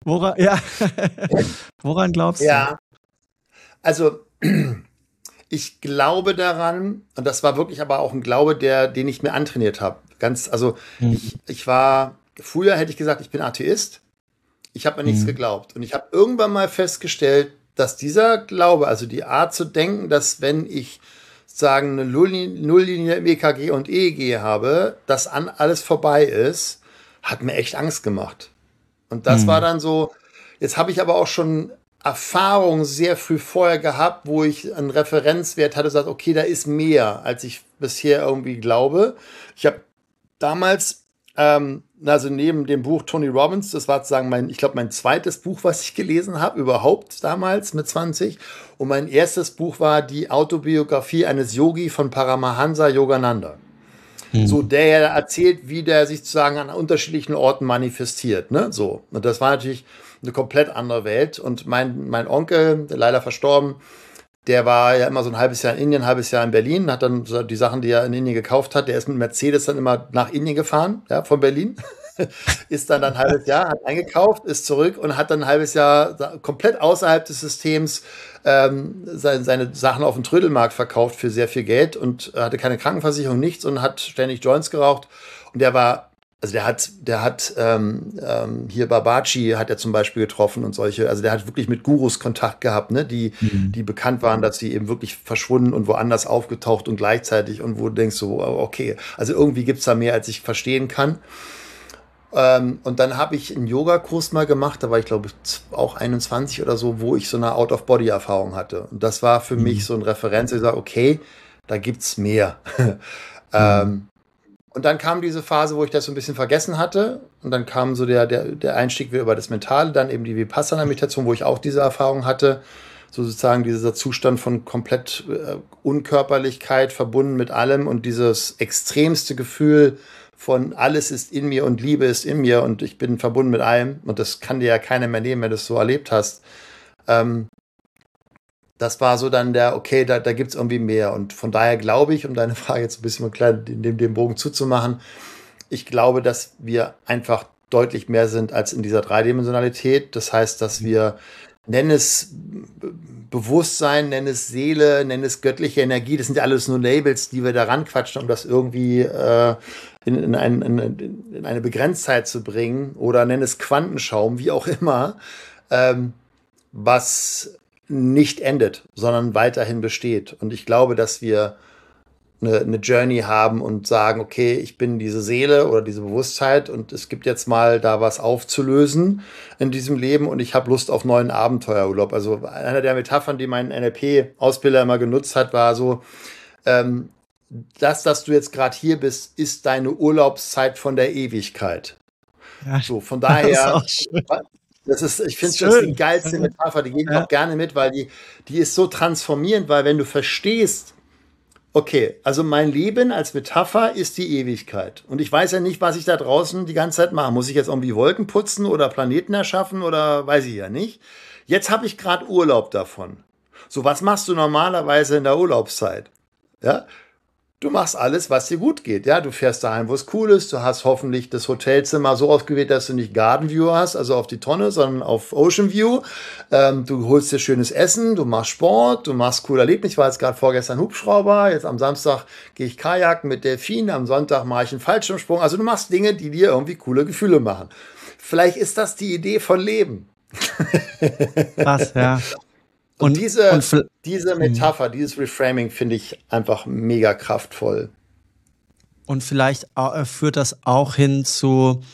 Woran glaubst du? Ja, also ich glaube daran, und das war wirklich aber auch ein Glaube, den ich mir antrainiert habe. Früher hätte ich gesagt, ich bin Atheist. Ich habe mir nichts geglaubt. Und ich habe irgendwann mal festgestellt, dass dieser Glaube, also die Art zu denken, dass wenn ich sagen eine Nulllinie im EKG und EEG habe, dass alles vorbei ist, hat mir echt Angst gemacht. Und das war dann so, jetzt habe ich aber auch schon Erfahrungen sehr früh vorher gehabt, wo ich einen Referenzwert hatte, gesagt, okay, da ist mehr, als ich bisher irgendwie glaube. Ich habe damals, also neben dem Buch Tony Robbins, das war sozusagen mein zweites Buch, was ich gelesen habe, überhaupt damals mit 20. Und mein erstes Buch war die Autobiografie eines Yogi von Paramahansa Yogananda. So, der erzählt, wie der sich sozusagen an unterschiedlichen Orten manifestiert, ne, so. Und das war natürlich eine komplett andere Welt. Und mein Onkel, der leider verstorben, der war ja immer so ein halbes Jahr in Indien, ein halbes Jahr in Berlin, hat dann so die Sachen, die er in Indien gekauft hat, der ist mit Mercedes dann immer nach Indien gefahren, ja, von Berlin. Ist dann ein halbes Jahr, hat eingekauft, ist zurück und hat dann ein halbes Jahr komplett außerhalb des Systems seine Sachen auf dem Trödelmarkt verkauft für sehr viel Geld und hatte keine Krankenversicherung, nichts und hat ständig Joints geraucht. Und der hat hier Babaji hat er zum Beispiel getroffen und solche, also der hat wirklich mit Gurus Kontakt gehabt, ne, die bekannt waren, dass sie eben wirklich verschwunden und woanders aufgetaucht und gleichzeitig und wo du denkst so, okay, also irgendwie gibt's da mehr, als ich verstehen kann. Und dann habe ich einen Yogakurs mal gemacht, da war ich glaube ich auch 21 oder so, wo ich so eine Out-of-Body-Erfahrung hatte. Und das war für mich so ein Referenz, ich sage, okay, da gibt's mehr. Und dann kam diese Phase, wo ich das so ein bisschen vergessen hatte. Und dann kam so der Einstieg wieder über das Mentale, dann eben die Vipassana-Meditation, wo ich auch diese Erfahrung hatte. So sozusagen dieser Zustand von komplett Unkörperlichkeit verbunden mit allem und dieses extremste Gefühl von alles ist in mir und Liebe ist in mir und ich bin verbunden mit allem. Und das kann dir ja keiner mehr nehmen, wenn du es so erlebt hast. Das war so dann okay, da gibt es irgendwie mehr. Und von daher glaube ich, um deine Frage jetzt ein bisschen klein dem Bogen zuzumachen, ich glaube, dass wir einfach deutlich mehr sind als in dieser Dreidimensionalität. Das heißt, dass wir, nenn es Bewusstsein, nenn es Seele, nenn es göttliche Energie, das sind ja alles nur Labels, die wir da ranquatschen, um das irgendwie in eine Begrenztheit zu bringen oder nenn es Quantenschaum, wie auch immer, was nicht endet, sondern weiterhin besteht. Und ich glaube, dass wir eine Journey haben und sagen, okay, ich bin diese Seele oder diese Bewusstheit und es gibt jetzt mal da was aufzulösen in diesem Leben und ich habe Lust auf neuen Abenteuerurlaub. Also einer der Metaphern, die mein NLP-Ausbilder immer genutzt hat, war so, dass du jetzt gerade hier bist, ist deine Urlaubszeit von der Ewigkeit. Ja, so, von daher, ich finde, das ist die geilste Metapher, die gebe ich auch gerne mit, weil die ist so transformierend, weil wenn du verstehst, okay, also mein Leben als Metapher ist die Ewigkeit. Und ich weiß ja nicht, was ich da draußen die ganze Zeit mache. Muss ich jetzt irgendwie Wolken putzen oder Planeten erschaffen oder weiß ich ja nicht. Jetzt habe ich gerade Urlaub davon. So, was machst du normalerweise in der Urlaubszeit? Ja, du machst alles, was dir gut geht. Ja, du fährst daheim, wo es cool ist. Du hast hoffentlich das Hotelzimmer so ausgewählt, dass du nicht Garden View hast, also auf die Tonne, sondern auf Ocean View. Du holst dir schönes Essen, du machst Sport, du machst coole Erlebnisse. Ich war jetzt gerade vorgestern Hubschrauber, jetzt am Samstag gehe ich Kajaken mit Delfinen, am Sonntag mache ich einen Fallschirmsprung. Also du machst Dinge, die dir irgendwie coole Gefühle machen. Vielleicht ist das die Idee von Leben. Krass, ja. Und diese Metapher, dieses Reframing finde ich einfach mega kraftvoll. Und vielleicht führt das auch hin zu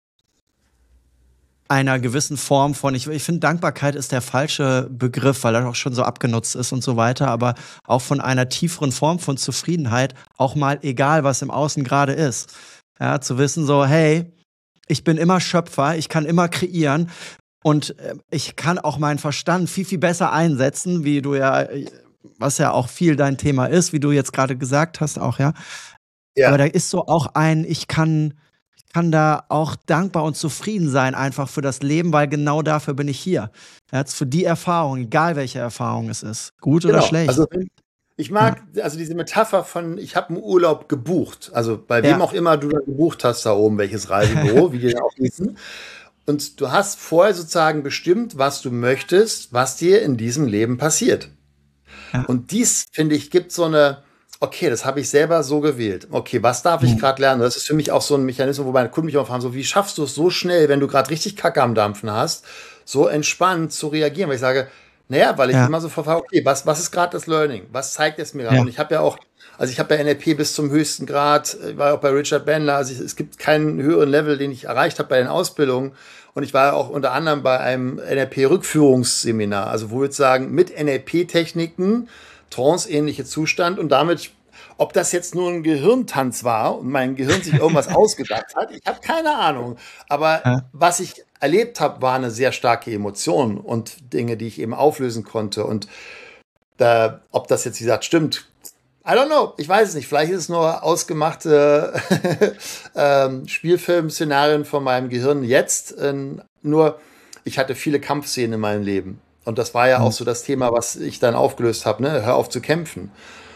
einer gewissen Form von, ich finde, Dankbarkeit ist der falsche Begriff, weil er auch schon so abgenutzt ist und so weiter, aber auch von einer tieferen Form von Zufriedenheit, auch mal egal, was im Außen gerade ist. Ja, zu wissen so, hey, ich bin immer Schöpfer, ich kann immer kreieren. Und ich kann auch meinen Verstand viel, viel besser einsetzen, wie du ja, was ja auch viel dein Thema ist, wie du jetzt gerade gesagt hast auch, ja. Aber da ist so auch ich kann da auch dankbar und zufrieden sein einfach für das Leben, weil genau dafür bin ich hier. Jetzt für die Erfahrung, egal welche Erfahrung es ist, gut oder schlecht. Also ich mag also diese Metapher von, ich habe einen Urlaub gebucht, also bei wem auch immer du da gebucht hast da oben, welches Reisebüro, wie die da auch hießen. Und du hast vorher sozusagen bestimmt, was du möchtest, was dir in diesem Leben passiert. Ja. Und dies, finde ich, gibt so eine, okay, das habe ich selber so gewählt. Okay, was darf ich gerade lernen? Das ist für mich auch so ein Mechanismus, wo meine Kunden mich auch fragen, so, wie schaffst du es so schnell, wenn du gerade richtig Kacke am Dampfen hast, so entspannt zu reagieren? Weil ich sage, Naja, weil ich Ja, immer so verfahre, okay, was ist gerade das Learning? Was zeigt es mir gerade? ja, Und ich habe ja auch, also ich habe ja NLP bis zum höchsten Grad, war auch bei Richard Bandler, also es gibt keinen höheren Level, den ich erreicht habe bei den Ausbildungen. Und ich war ja auch unter anderem bei einem NLP-Rückführungsseminar, also wo wir jetzt sagen, mit NLP-Techniken, Trance-ähnliche Zustand und damit, ob das jetzt nur ein Gehirntanz war und mein Gehirn sich irgendwas ausgedacht hat, ich habe keine Ahnung. Aber ja. was ich erlebt habe, war eine sehr starke Emotion und Dinge, die ich eben auflösen konnte. Und ob das jetzt, wie gesagt, stimmt, I don't know. Ich weiß es nicht. Vielleicht ist es nur ausgemachte Spielfilm-Szenarien von meinem Gehirn jetzt. Nur, ich hatte viele Kampfszenen in meinem Leben. Und das war ja auch Hm. so das Thema, was ich dann aufgelöst habe, ne? Hör auf zu kämpfen.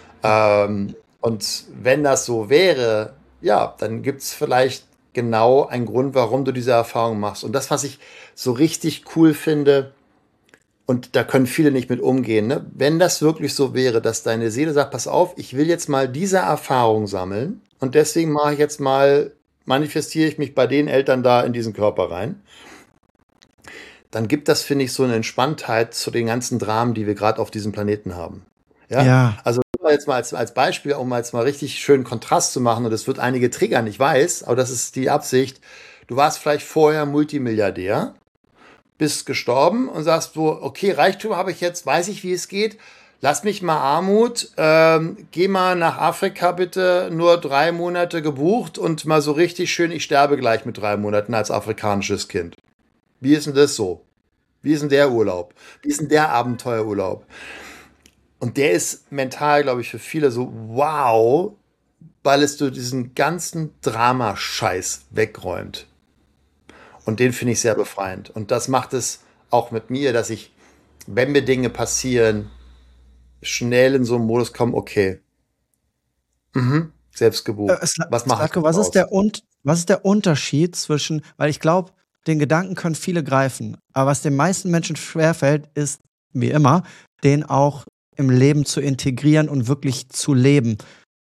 Und wenn das so wäre, ja, dann gibt es vielleicht genau einen Grund, warum du diese Erfahrung machst. Und das, was ich so richtig cool finde, und da können viele nicht mit umgehen, ne? Wenn das wirklich so wäre, dass deine Seele sagt, pass auf, ich will jetzt mal diese Erfahrung sammeln und deswegen mache ich jetzt mal, manifestiere ich mich bei den Eltern da in diesen Körper rein, dann gibt das, finde ich, so eine Entspanntheit zu den ganzen Dramen, die wir gerade auf diesem Planeten haben. Ja, Ja, also jetzt mal als Beispiel, um jetzt mal richtig schön Kontrast zu machen, und das wird einige triggern, ich weiß, aber das ist die Absicht. Du warst vielleicht vorher Multimilliardär, bist gestorben und sagst so, okay, Reichtum habe ich jetzt, weiß ich, wie es geht. Lass mich mal Armut, geh mal nach Afrika bitte, nur 3 Monate gebucht und mal so richtig schön, ich sterbe gleich mit 3 Monaten als afrikanisches Kind. Wie ist denn das so? Wie ist denn der Urlaub? Wie ist denn der Abenteuerurlaub? Und der ist mental, glaube ich, für viele so, wow, weil es so diesen ganzen Dramascheiß wegräumt. Und den finde ich sehr befreiend. Und das macht es auch mit mir, dass ich, wenn mir Dinge passieren, schnell in so einen Modus komme, okay, selbst gebucht. Was mache ich Slatko, daraus? was ist der Unterschied zwischen, weil ich glaube, den Gedanken können viele greifen, aber was den meisten Menschen schwerfällt, ist, wie immer, den auch im Leben zu integrieren und wirklich zu leben.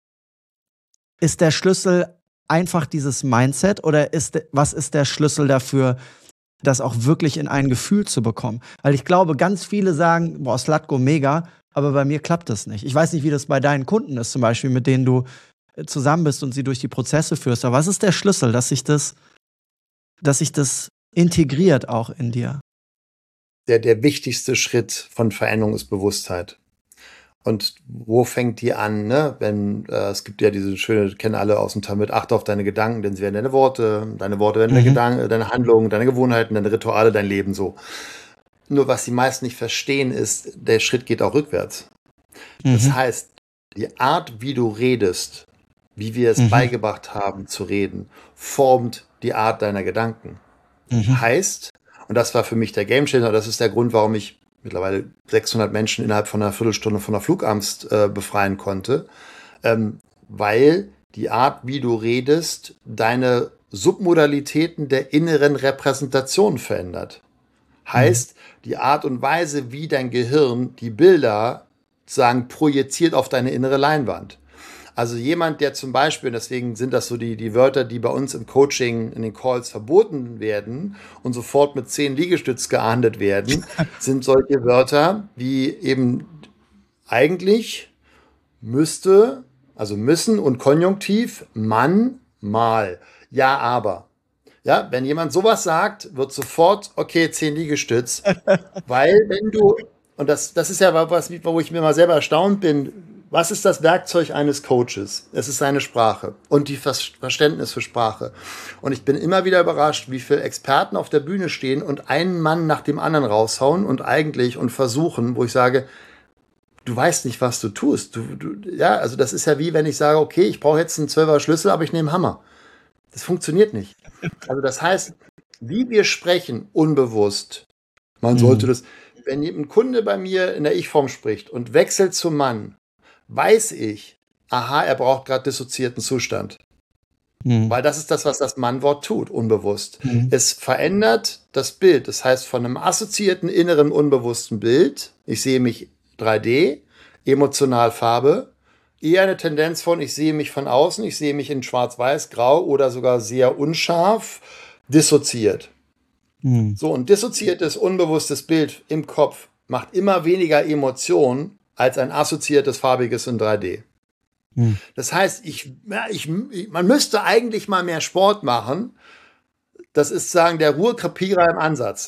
Ist der Schlüssel einfach dieses Mindset oder was ist der Schlüssel dafür, das auch wirklich in ein Gefühl zu bekommen? Weil ich glaube, ganz viele sagen, boah, Slatko, mega, aber bei mir klappt das nicht. Ich weiß nicht, wie das bei deinen Kunden ist, zum Beispiel, mit denen du zusammen bist und sie durch die Prozesse führst. Aber was ist der Schlüssel, dass sich das integriert auch in dir? Der wichtigste Schritt von Veränderung ist Bewusstheit. Und wo fängt die an, ne? Wenn, es gibt ja diese schöne, kennen alle aus dem Talmud, achte auf deine Gedanken, denn sie werden deine Worte werden deine Mhm. Gedanken, deine Handlungen, deine Gewohnheiten, deine Rituale, dein Leben so. Nur was die meisten nicht verstehen, ist, der Schritt geht auch rückwärts. Das Mhm. heißt, die Art, wie du redest, wie wir es Mhm. beigebracht haben zu reden, formt die Art deiner Gedanken. Mhm. Heißt, und das war für mich der Gamechanger, das ist der Grund, warum ich mittlerweile 600 Menschen innerhalb von einer Viertelstunde von der Flugangst befreien konnte, weil die Art, wie du redest, deine Submodalitäten der inneren Repräsentation verändert. Mhm. Heißt, die Art und Weise, wie dein Gehirn die Bilder sagen, projiziert auf deine innere Leinwand. Also jemand, der zum Beispiel, deswegen sind das so die Wörter, die bei uns im Coaching, in den Calls verboten werden und sofort mit 10 Liegestütz geahndet werden, sind solche Wörter wie eben eigentlich müsste, also müssen und Konjunktiv, Mann, mal. Ja, aber. Ja, wenn jemand sowas sagt, wird sofort, okay, 10 Liegestütz, weil wenn du, und das ist ja was, wo ich mir mal selber erstaunt bin, was ist das Werkzeug eines Coaches? Es ist seine Sprache und die Verständnis für Sprache. Und ich bin immer wieder überrascht, wie viele Experten auf der Bühne stehen und einen Mann nach dem anderen raushauen und eigentlich und versuchen, wo ich sage, du weißt nicht, was du tust. Ja, also das ist ja wie wenn ich sage, okay, ich brauche jetzt einen 12er Schlüssel, aber ich nehme einen Hammer. Das funktioniert nicht. Also das heißt, wie wir sprechen, unbewusst, man sollte Mhm. das, wenn ein Kunde bei mir in der Ich-Form spricht und wechselt zum Mann, weiß ich, aha, er braucht gerade dissoziierten Zustand. Mhm. Weil das ist das, was das Mannwort tut, unbewusst. Mhm. Es verändert das Bild. Das heißt, von einem assoziierten inneren unbewussten Bild, ich sehe mich 3D, emotional Farbe, eher eine Tendenz von, ich sehe mich von außen, ich sehe mich in schwarz-weiß, grau oder sogar sehr unscharf, dissoziiert. Mhm. So, ein dissoziiertes, unbewusstes Bild im Kopf macht immer weniger Emotion als ein assoziiertes farbiges in 3D. Das heißt, man müsste eigentlich mal mehr Sport machen. Das ist sagen der Ruhrkrepierer im Ansatz.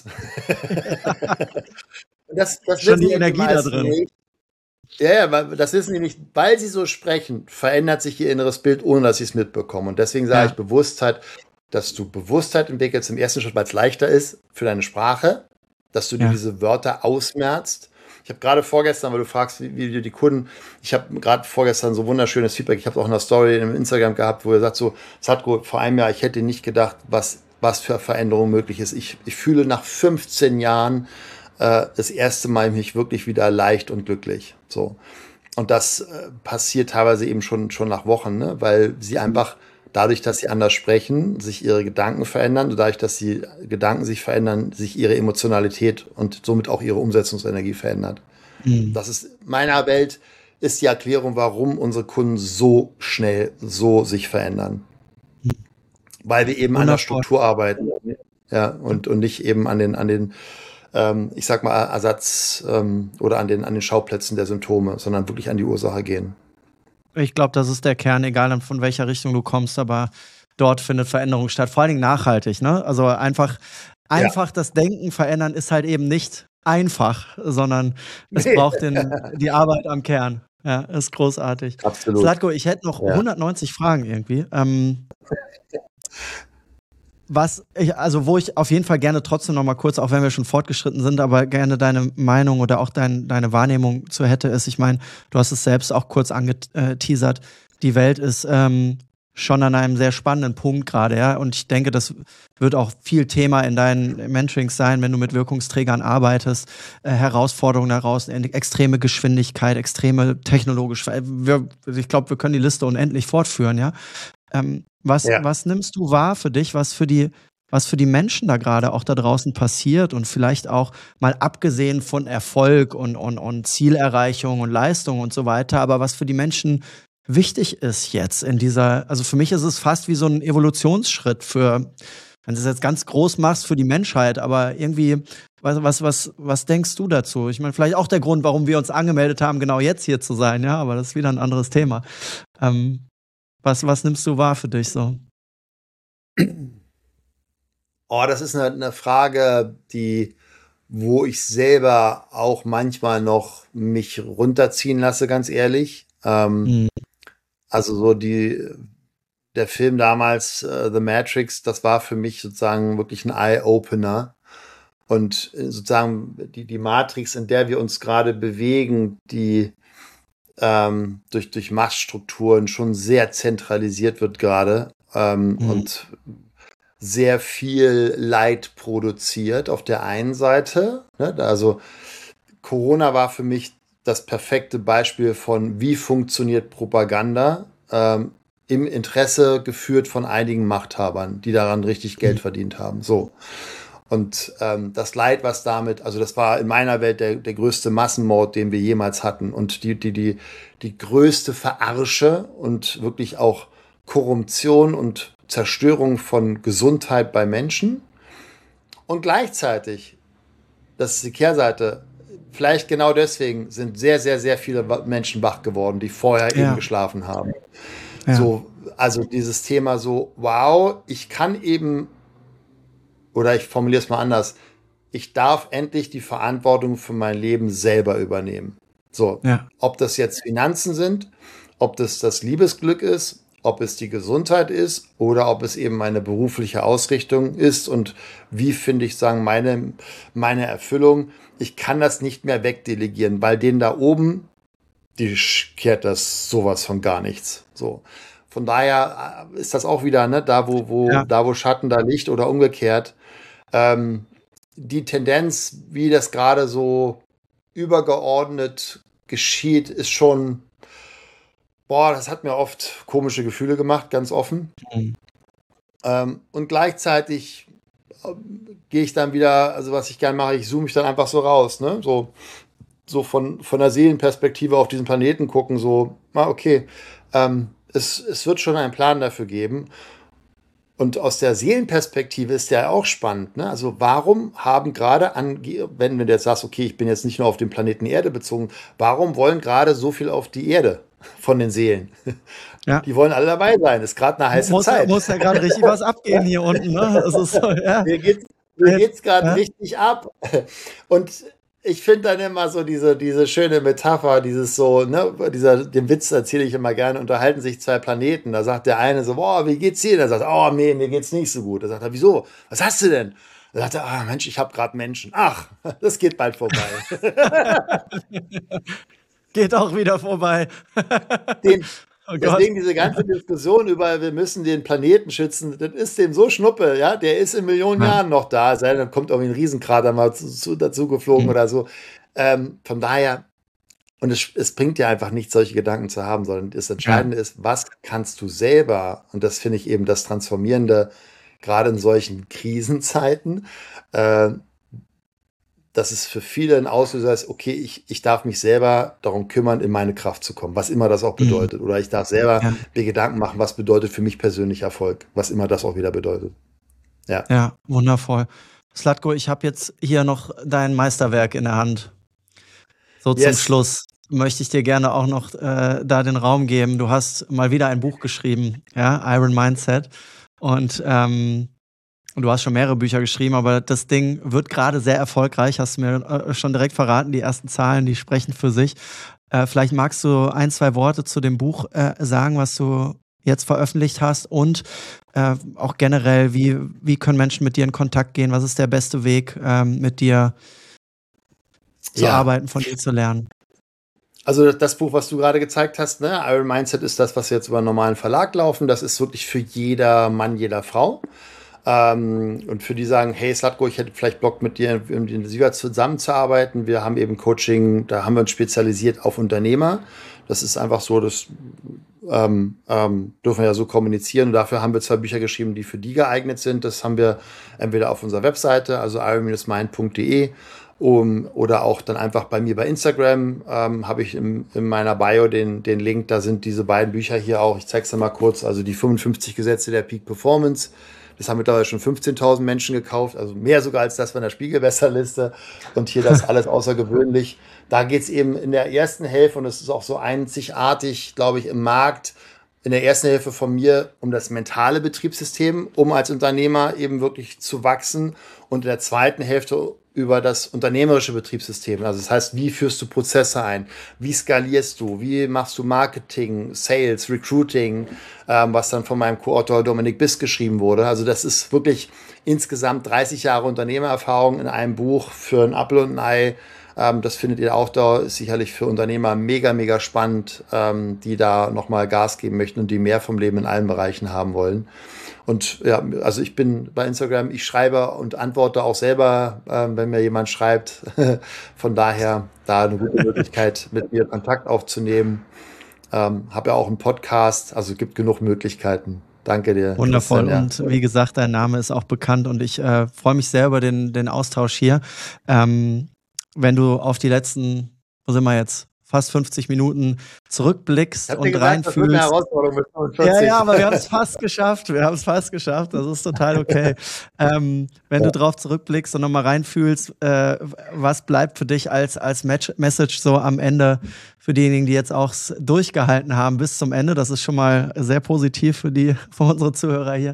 das Schon die wissen Energie da meisten drin. nicht. Ja, das wissen die nicht. Weil sie so sprechen, verändert sich ihr inneres Bild, ohne dass sie es mitbekommen. Und deswegen sage ich Bewusstheit, dass du Bewusstheit entwickelst im ersten Schritt, weil es leichter ist für deine Sprache, dass du dir diese Wörter ausmerzt. Ich habe gerade vorgestern, weil du fragst, wie du die Kunden, ich habe gerade vorgestern so wunderschönes Feedback, ich habe auch in der Story im Instagram gehabt, wo er sagt so, Sadhguru, vor einem Jahr, ich hätte nicht gedacht, was für Veränderung möglich ist. Ich fühle nach 15 Jahren das erste Mal mich wirklich wieder leicht und glücklich. So. Und das passiert teilweise eben schon nach Wochen, ne? Weil sie einfach dadurch, dass sie anders sprechen, sich ihre Gedanken verändern und dadurch, dass die Gedanken sich verändern, sich ihre Emotionalität und somit auch ihre Umsetzungsenergie verändert. Das ist meiner Welt ist die Erklärung, warum unsere Kunden so schnell so sich verändern. Weil wir eben an der Struktur arbeiten, ja, und nicht eben an den ich sag mal, Ersatz oder an den Schauplätzen der Symptome, sondern wirklich an die Ursache gehen. Ich glaube, das ist der Kern, egal von welcher Richtung du kommst, aber dort findet Veränderung statt. Vor allen Dingen nachhaltig, ne? Also einfach das Denken verändern ist halt eben nicht einfach, sondern es braucht die Arbeit am Kern. Ja, ist großartig. Absolut. Zlatko, ich hätte noch 190 Fragen irgendwie. Wo ich auf jeden Fall gerne trotzdem noch mal kurz, auch wenn wir schon fortgeschritten sind, aber gerne deine Meinung oder auch deine Wahrnehmung zu hätte, ist, ich meine, du hast es selbst auch kurz angeteasert, die Welt ist schon an einem sehr spannenden Punkt gerade, ja, und ich denke, das wird auch viel Thema in deinen Mentorings sein, wenn du mit Wirkungsträgern arbeitest, Herausforderungen daraus, extreme Geschwindigkeit, extreme technologische, ich glaube, wir können die Liste unendlich fortführen, ja. Was nimmst du wahr für dich, was für die Menschen da gerade auch da draußen passiert und vielleicht auch mal abgesehen von Erfolg und Zielerreichung und Leistung und so weiter, aber was für die Menschen wichtig ist jetzt also für mich ist es fast wie so ein Evolutionsschritt wenn du es jetzt ganz groß machst für die Menschheit, aber irgendwie, was denkst du dazu? Ich meine, vielleicht auch der Grund, warum wir uns angemeldet haben, genau jetzt hier zu sein, ja, aber das ist wieder ein anderes Thema. Was nimmst du wahr für dich so? Oh, das ist eine Frage, wo ich selber auch manchmal noch mich runterziehen lasse, ganz ehrlich. Also so der Film damals, The Matrix, das war für mich sozusagen wirklich ein Eye-Opener. Und sozusagen die Matrix, in der wir uns gerade bewegen, die durch Machtstrukturen schon sehr zentralisiert wird gerade und sehr viel Leid produziert auf der einen Seite. Ne? Also Corona war für mich das perfekte Beispiel von, wie funktioniert Propaganda im Interesse geführt von einigen Machthabern, die daran richtig Geld verdient haben. So. Und das Leid, was damit, also das war in meiner Welt der größte Massenmord, den wir jemals hatten. Und die größte Verarsche und wirklich auch Korruption und Zerstörung von Gesundheit bei Menschen. Und gleichzeitig, das ist die Kehrseite, vielleicht genau deswegen sind sehr, sehr, sehr viele Menschen wach geworden, die vorher eben geschlafen haben. Ja. So, also dieses Thema so, wow, ich kann eben, oder ich formuliere es mal anders, ich darf endlich die Verantwortung für mein Leben selber übernehmen. So, ob das jetzt Finanzen sind, ob das Liebesglück ist, ob es die Gesundheit ist oder ob es eben meine berufliche Ausrichtung ist und wie finde ich, sagen, meine Erfüllung. Ich kann das nicht mehr wegdelegieren, weil denen da oben, die kehrt das sowas von gar nichts. So. Von daher ist das auch wieder, ne, da wo Schatten, da Licht oder umgekehrt. Die Tendenz, wie das gerade so übergeordnet geschieht, ist schon, das hat mir oft komische Gefühle gemacht, ganz offen. Und gleichzeitig gehe ich dann wieder, also was ich gerne mache, ich zoome mich dann einfach so raus, ne? So von der Seelenperspektive auf diesen Planeten gucken, so, okay, es wird schon einen Plan dafür geben. Und aus der Seelenperspektive ist ja auch spannend. Ne? Also warum haben gerade, wenn du jetzt sagst, okay, ich bin jetzt nicht nur auf den Planeten Erde bezogen, warum wollen gerade so viel auf die Erde von den Seelen? Ja. Die wollen alle dabei sein. Das ist gerade eine heiße Zeit. Muss ja gerade richtig was abgehen hier unten. Ne? Das ist so, ja. Mir geht's gerade richtig ab. Und ich finde dann immer so diese schöne Metapher, dieses so, ne, den Witz erzähle ich immer gerne, unterhalten sich zwei Planeten. Da sagt der eine so, boah, wie geht's dir? Der sagt, oh, nee, mir geht's nicht so gut. Da sagt er, wieso? Was hast du denn? Da sagt er, ah, Mensch, ich habe gerade Menschen. Ach, das geht bald vorbei. Geht auch wieder vorbei. Deswegen diese ganze Diskussion über, wir müssen den Planeten schützen, das ist dem so Schnuppe, ja, der ist in Millionen Jahren noch da, dann kommt irgendwie ein Riesenkrater mal dazu geflogen oder so. Von daher, und es bringt ja einfach nicht, solche Gedanken zu haben, sondern das Entscheidende ist, was kannst du selber, und das finde ich eben das Transformierende, gerade in solchen Krisenzeiten, dass es für viele ein Auslöser ist, okay, ich darf mich selber darum kümmern, in meine Kraft zu kommen, was immer das auch bedeutet. Oder ich darf selber mir Gedanken machen, was bedeutet für mich persönlich Erfolg, was immer das auch wieder bedeutet. Ja, wundervoll. Zlatko, ich habe jetzt hier noch dein Meisterwerk in der Hand. So zum Schluss möchte ich dir gerne auch noch da den Raum geben. Du hast mal wieder ein Buch geschrieben, ja, Iron Mindset. Und du hast schon mehrere Bücher geschrieben, aber das Ding wird gerade sehr erfolgreich, hast du mir schon direkt verraten. Die ersten Zahlen, die sprechen für sich. Vielleicht magst du 1, 2 Worte zu dem Buch sagen, was du jetzt veröffentlicht hast und auch generell, wie können Menschen mit dir in Kontakt gehen? Was ist der beste Weg, mit dir zu arbeiten, von dir zu lernen? Also das Buch, was du gerade gezeigt hast, ne, Iron Mindset ist das, was jetzt über einen normalen Verlag laufen. Das ist wirklich für jeder Mann, jeder Frau. Und für die sagen, hey Zlatko, ich hätte vielleicht Bock mit dir intensiver zusammenzuarbeiten. Wir haben eben Coaching, da haben wir uns spezialisiert auf Unternehmer. Das ist einfach so, das dürfen wir ja so kommunizieren. Und dafür haben wir 2 Bücher geschrieben, die für die geeignet sind. Das haben wir entweder auf unserer Webseite, also iron-mind.de, oder auch dann einfach bei mir bei Instagram habe ich in meiner Bio den Link. Da sind diese beiden Bücher hier auch. Ich zeige es dir mal kurz. Also die 55 Gesetze der Peak Performance. Das haben mittlerweile schon 15.000 Menschen gekauft, also mehr sogar als das von der Spiegelbesserliste. Und hier das alles außergewöhnlich. Da geht es eben in der ersten Hälfte, und es ist auch so einzigartig, glaube ich, im Markt, in der ersten Hälfte von mir um das mentale Betriebssystem, um als Unternehmer eben wirklich zu wachsen. Und in der zweiten Hälfte über das unternehmerische Betriebssystem. Also das heißt, wie führst du Prozesse ein? Wie skalierst du? Wie machst du Marketing, Sales, Recruiting, was dann von meinem Co-Autor Dominik Biss geschrieben wurde. Also das ist wirklich insgesamt 30 Jahre Unternehmererfahrung in einem Buch für ein Apfel und ein Ei. Das findet ihr auch da, ist sicherlich für Unternehmer mega, mega spannend, die da nochmal Gas geben möchten und die mehr vom Leben in allen Bereichen haben wollen. Und ja, also ich bin bei Instagram, ich schreibe und antworte auch selber, wenn mir jemand schreibt. Von daher da eine gute Möglichkeit, mit mir Kontakt aufzunehmen. Habe ja auch einen Podcast, also gibt genug Möglichkeiten. Danke dir. Wundervoll. Und wie gesagt, dein Name ist auch bekannt und ich freue mich sehr über den Austausch hier. Wenn du auf die letzten, wo sind wir jetzt? Fast 50 Minuten zurückblickst und reinfühlst. Das wird eine Herausforderung mit 45. Ja, aber wir haben es fast geschafft. Das ist total okay. Wenn du drauf zurückblickst und nochmal reinfühlst, was bleibt für dich als Message so am Ende für diejenigen, die jetzt auch durchgehalten haben bis zum Ende? Das ist schon mal sehr positiv für unsere Zuhörer hier.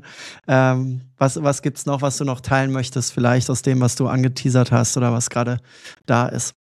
Was gibt's noch, was du noch teilen möchtest, vielleicht aus dem, was du angeteasert hast oder was gerade da ist?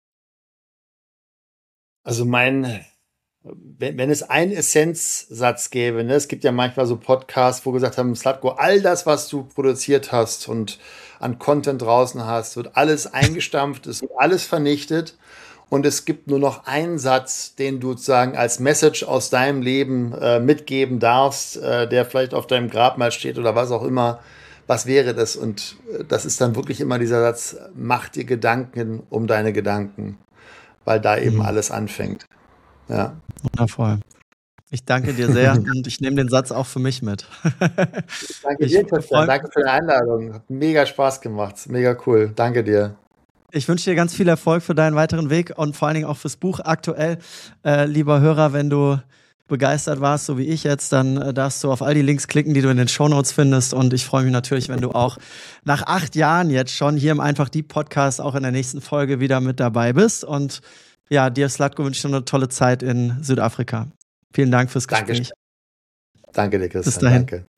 Also wenn es einen Essenzsatz gäbe, ne, es gibt ja manchmal so Podcasts, wo gesagt haben, Zlatko, all das, was du produziert hast und an Content draußen hast, wird alles eingestampft, es wird alles vernichtet und es gibt nur noch einen Satz, den du sozusagen als Message aus deinem Leben mitgeben darfst, der vielleicht auf deinem Grabmal steht oder was auch immer. Was wäre das? Und das ist dann wirklich immer dieser Satz, mach dir Gedanken um deine Gedanken. Weil da eben alles anfängt. Ja. Wundervoll. Ich danke dir sehr und ich nehme den Satz auch für mich mit. Danke dir, Christian. Danke für die Einladung. Hat mega Spaß gemacht. Mega cool. Danke dir. Ich wünsche dir ganz viel Erfolg für deinen weiteren Weg und vor allen Dingen auch fürs Buch aktuell. Lieber Hörer, wenn du begeistert warst, so wie ich jetzt, dann darfst du auf all die Links klicken, die du in den Shownotes findest. Und ich freue mich natürlich, wenn du auch nach 8 Jahren jetzt schon hier im Einfach Deep Podcast auch in der nächsten Folge wieder mit dabei bist. Und ja, dir, Zlatko, wünsche ich noch eine tolle Zeit in Südafrika. Vielen Dank fürs Gespräch. Danke dir, Christian. Bis dahin. Danke.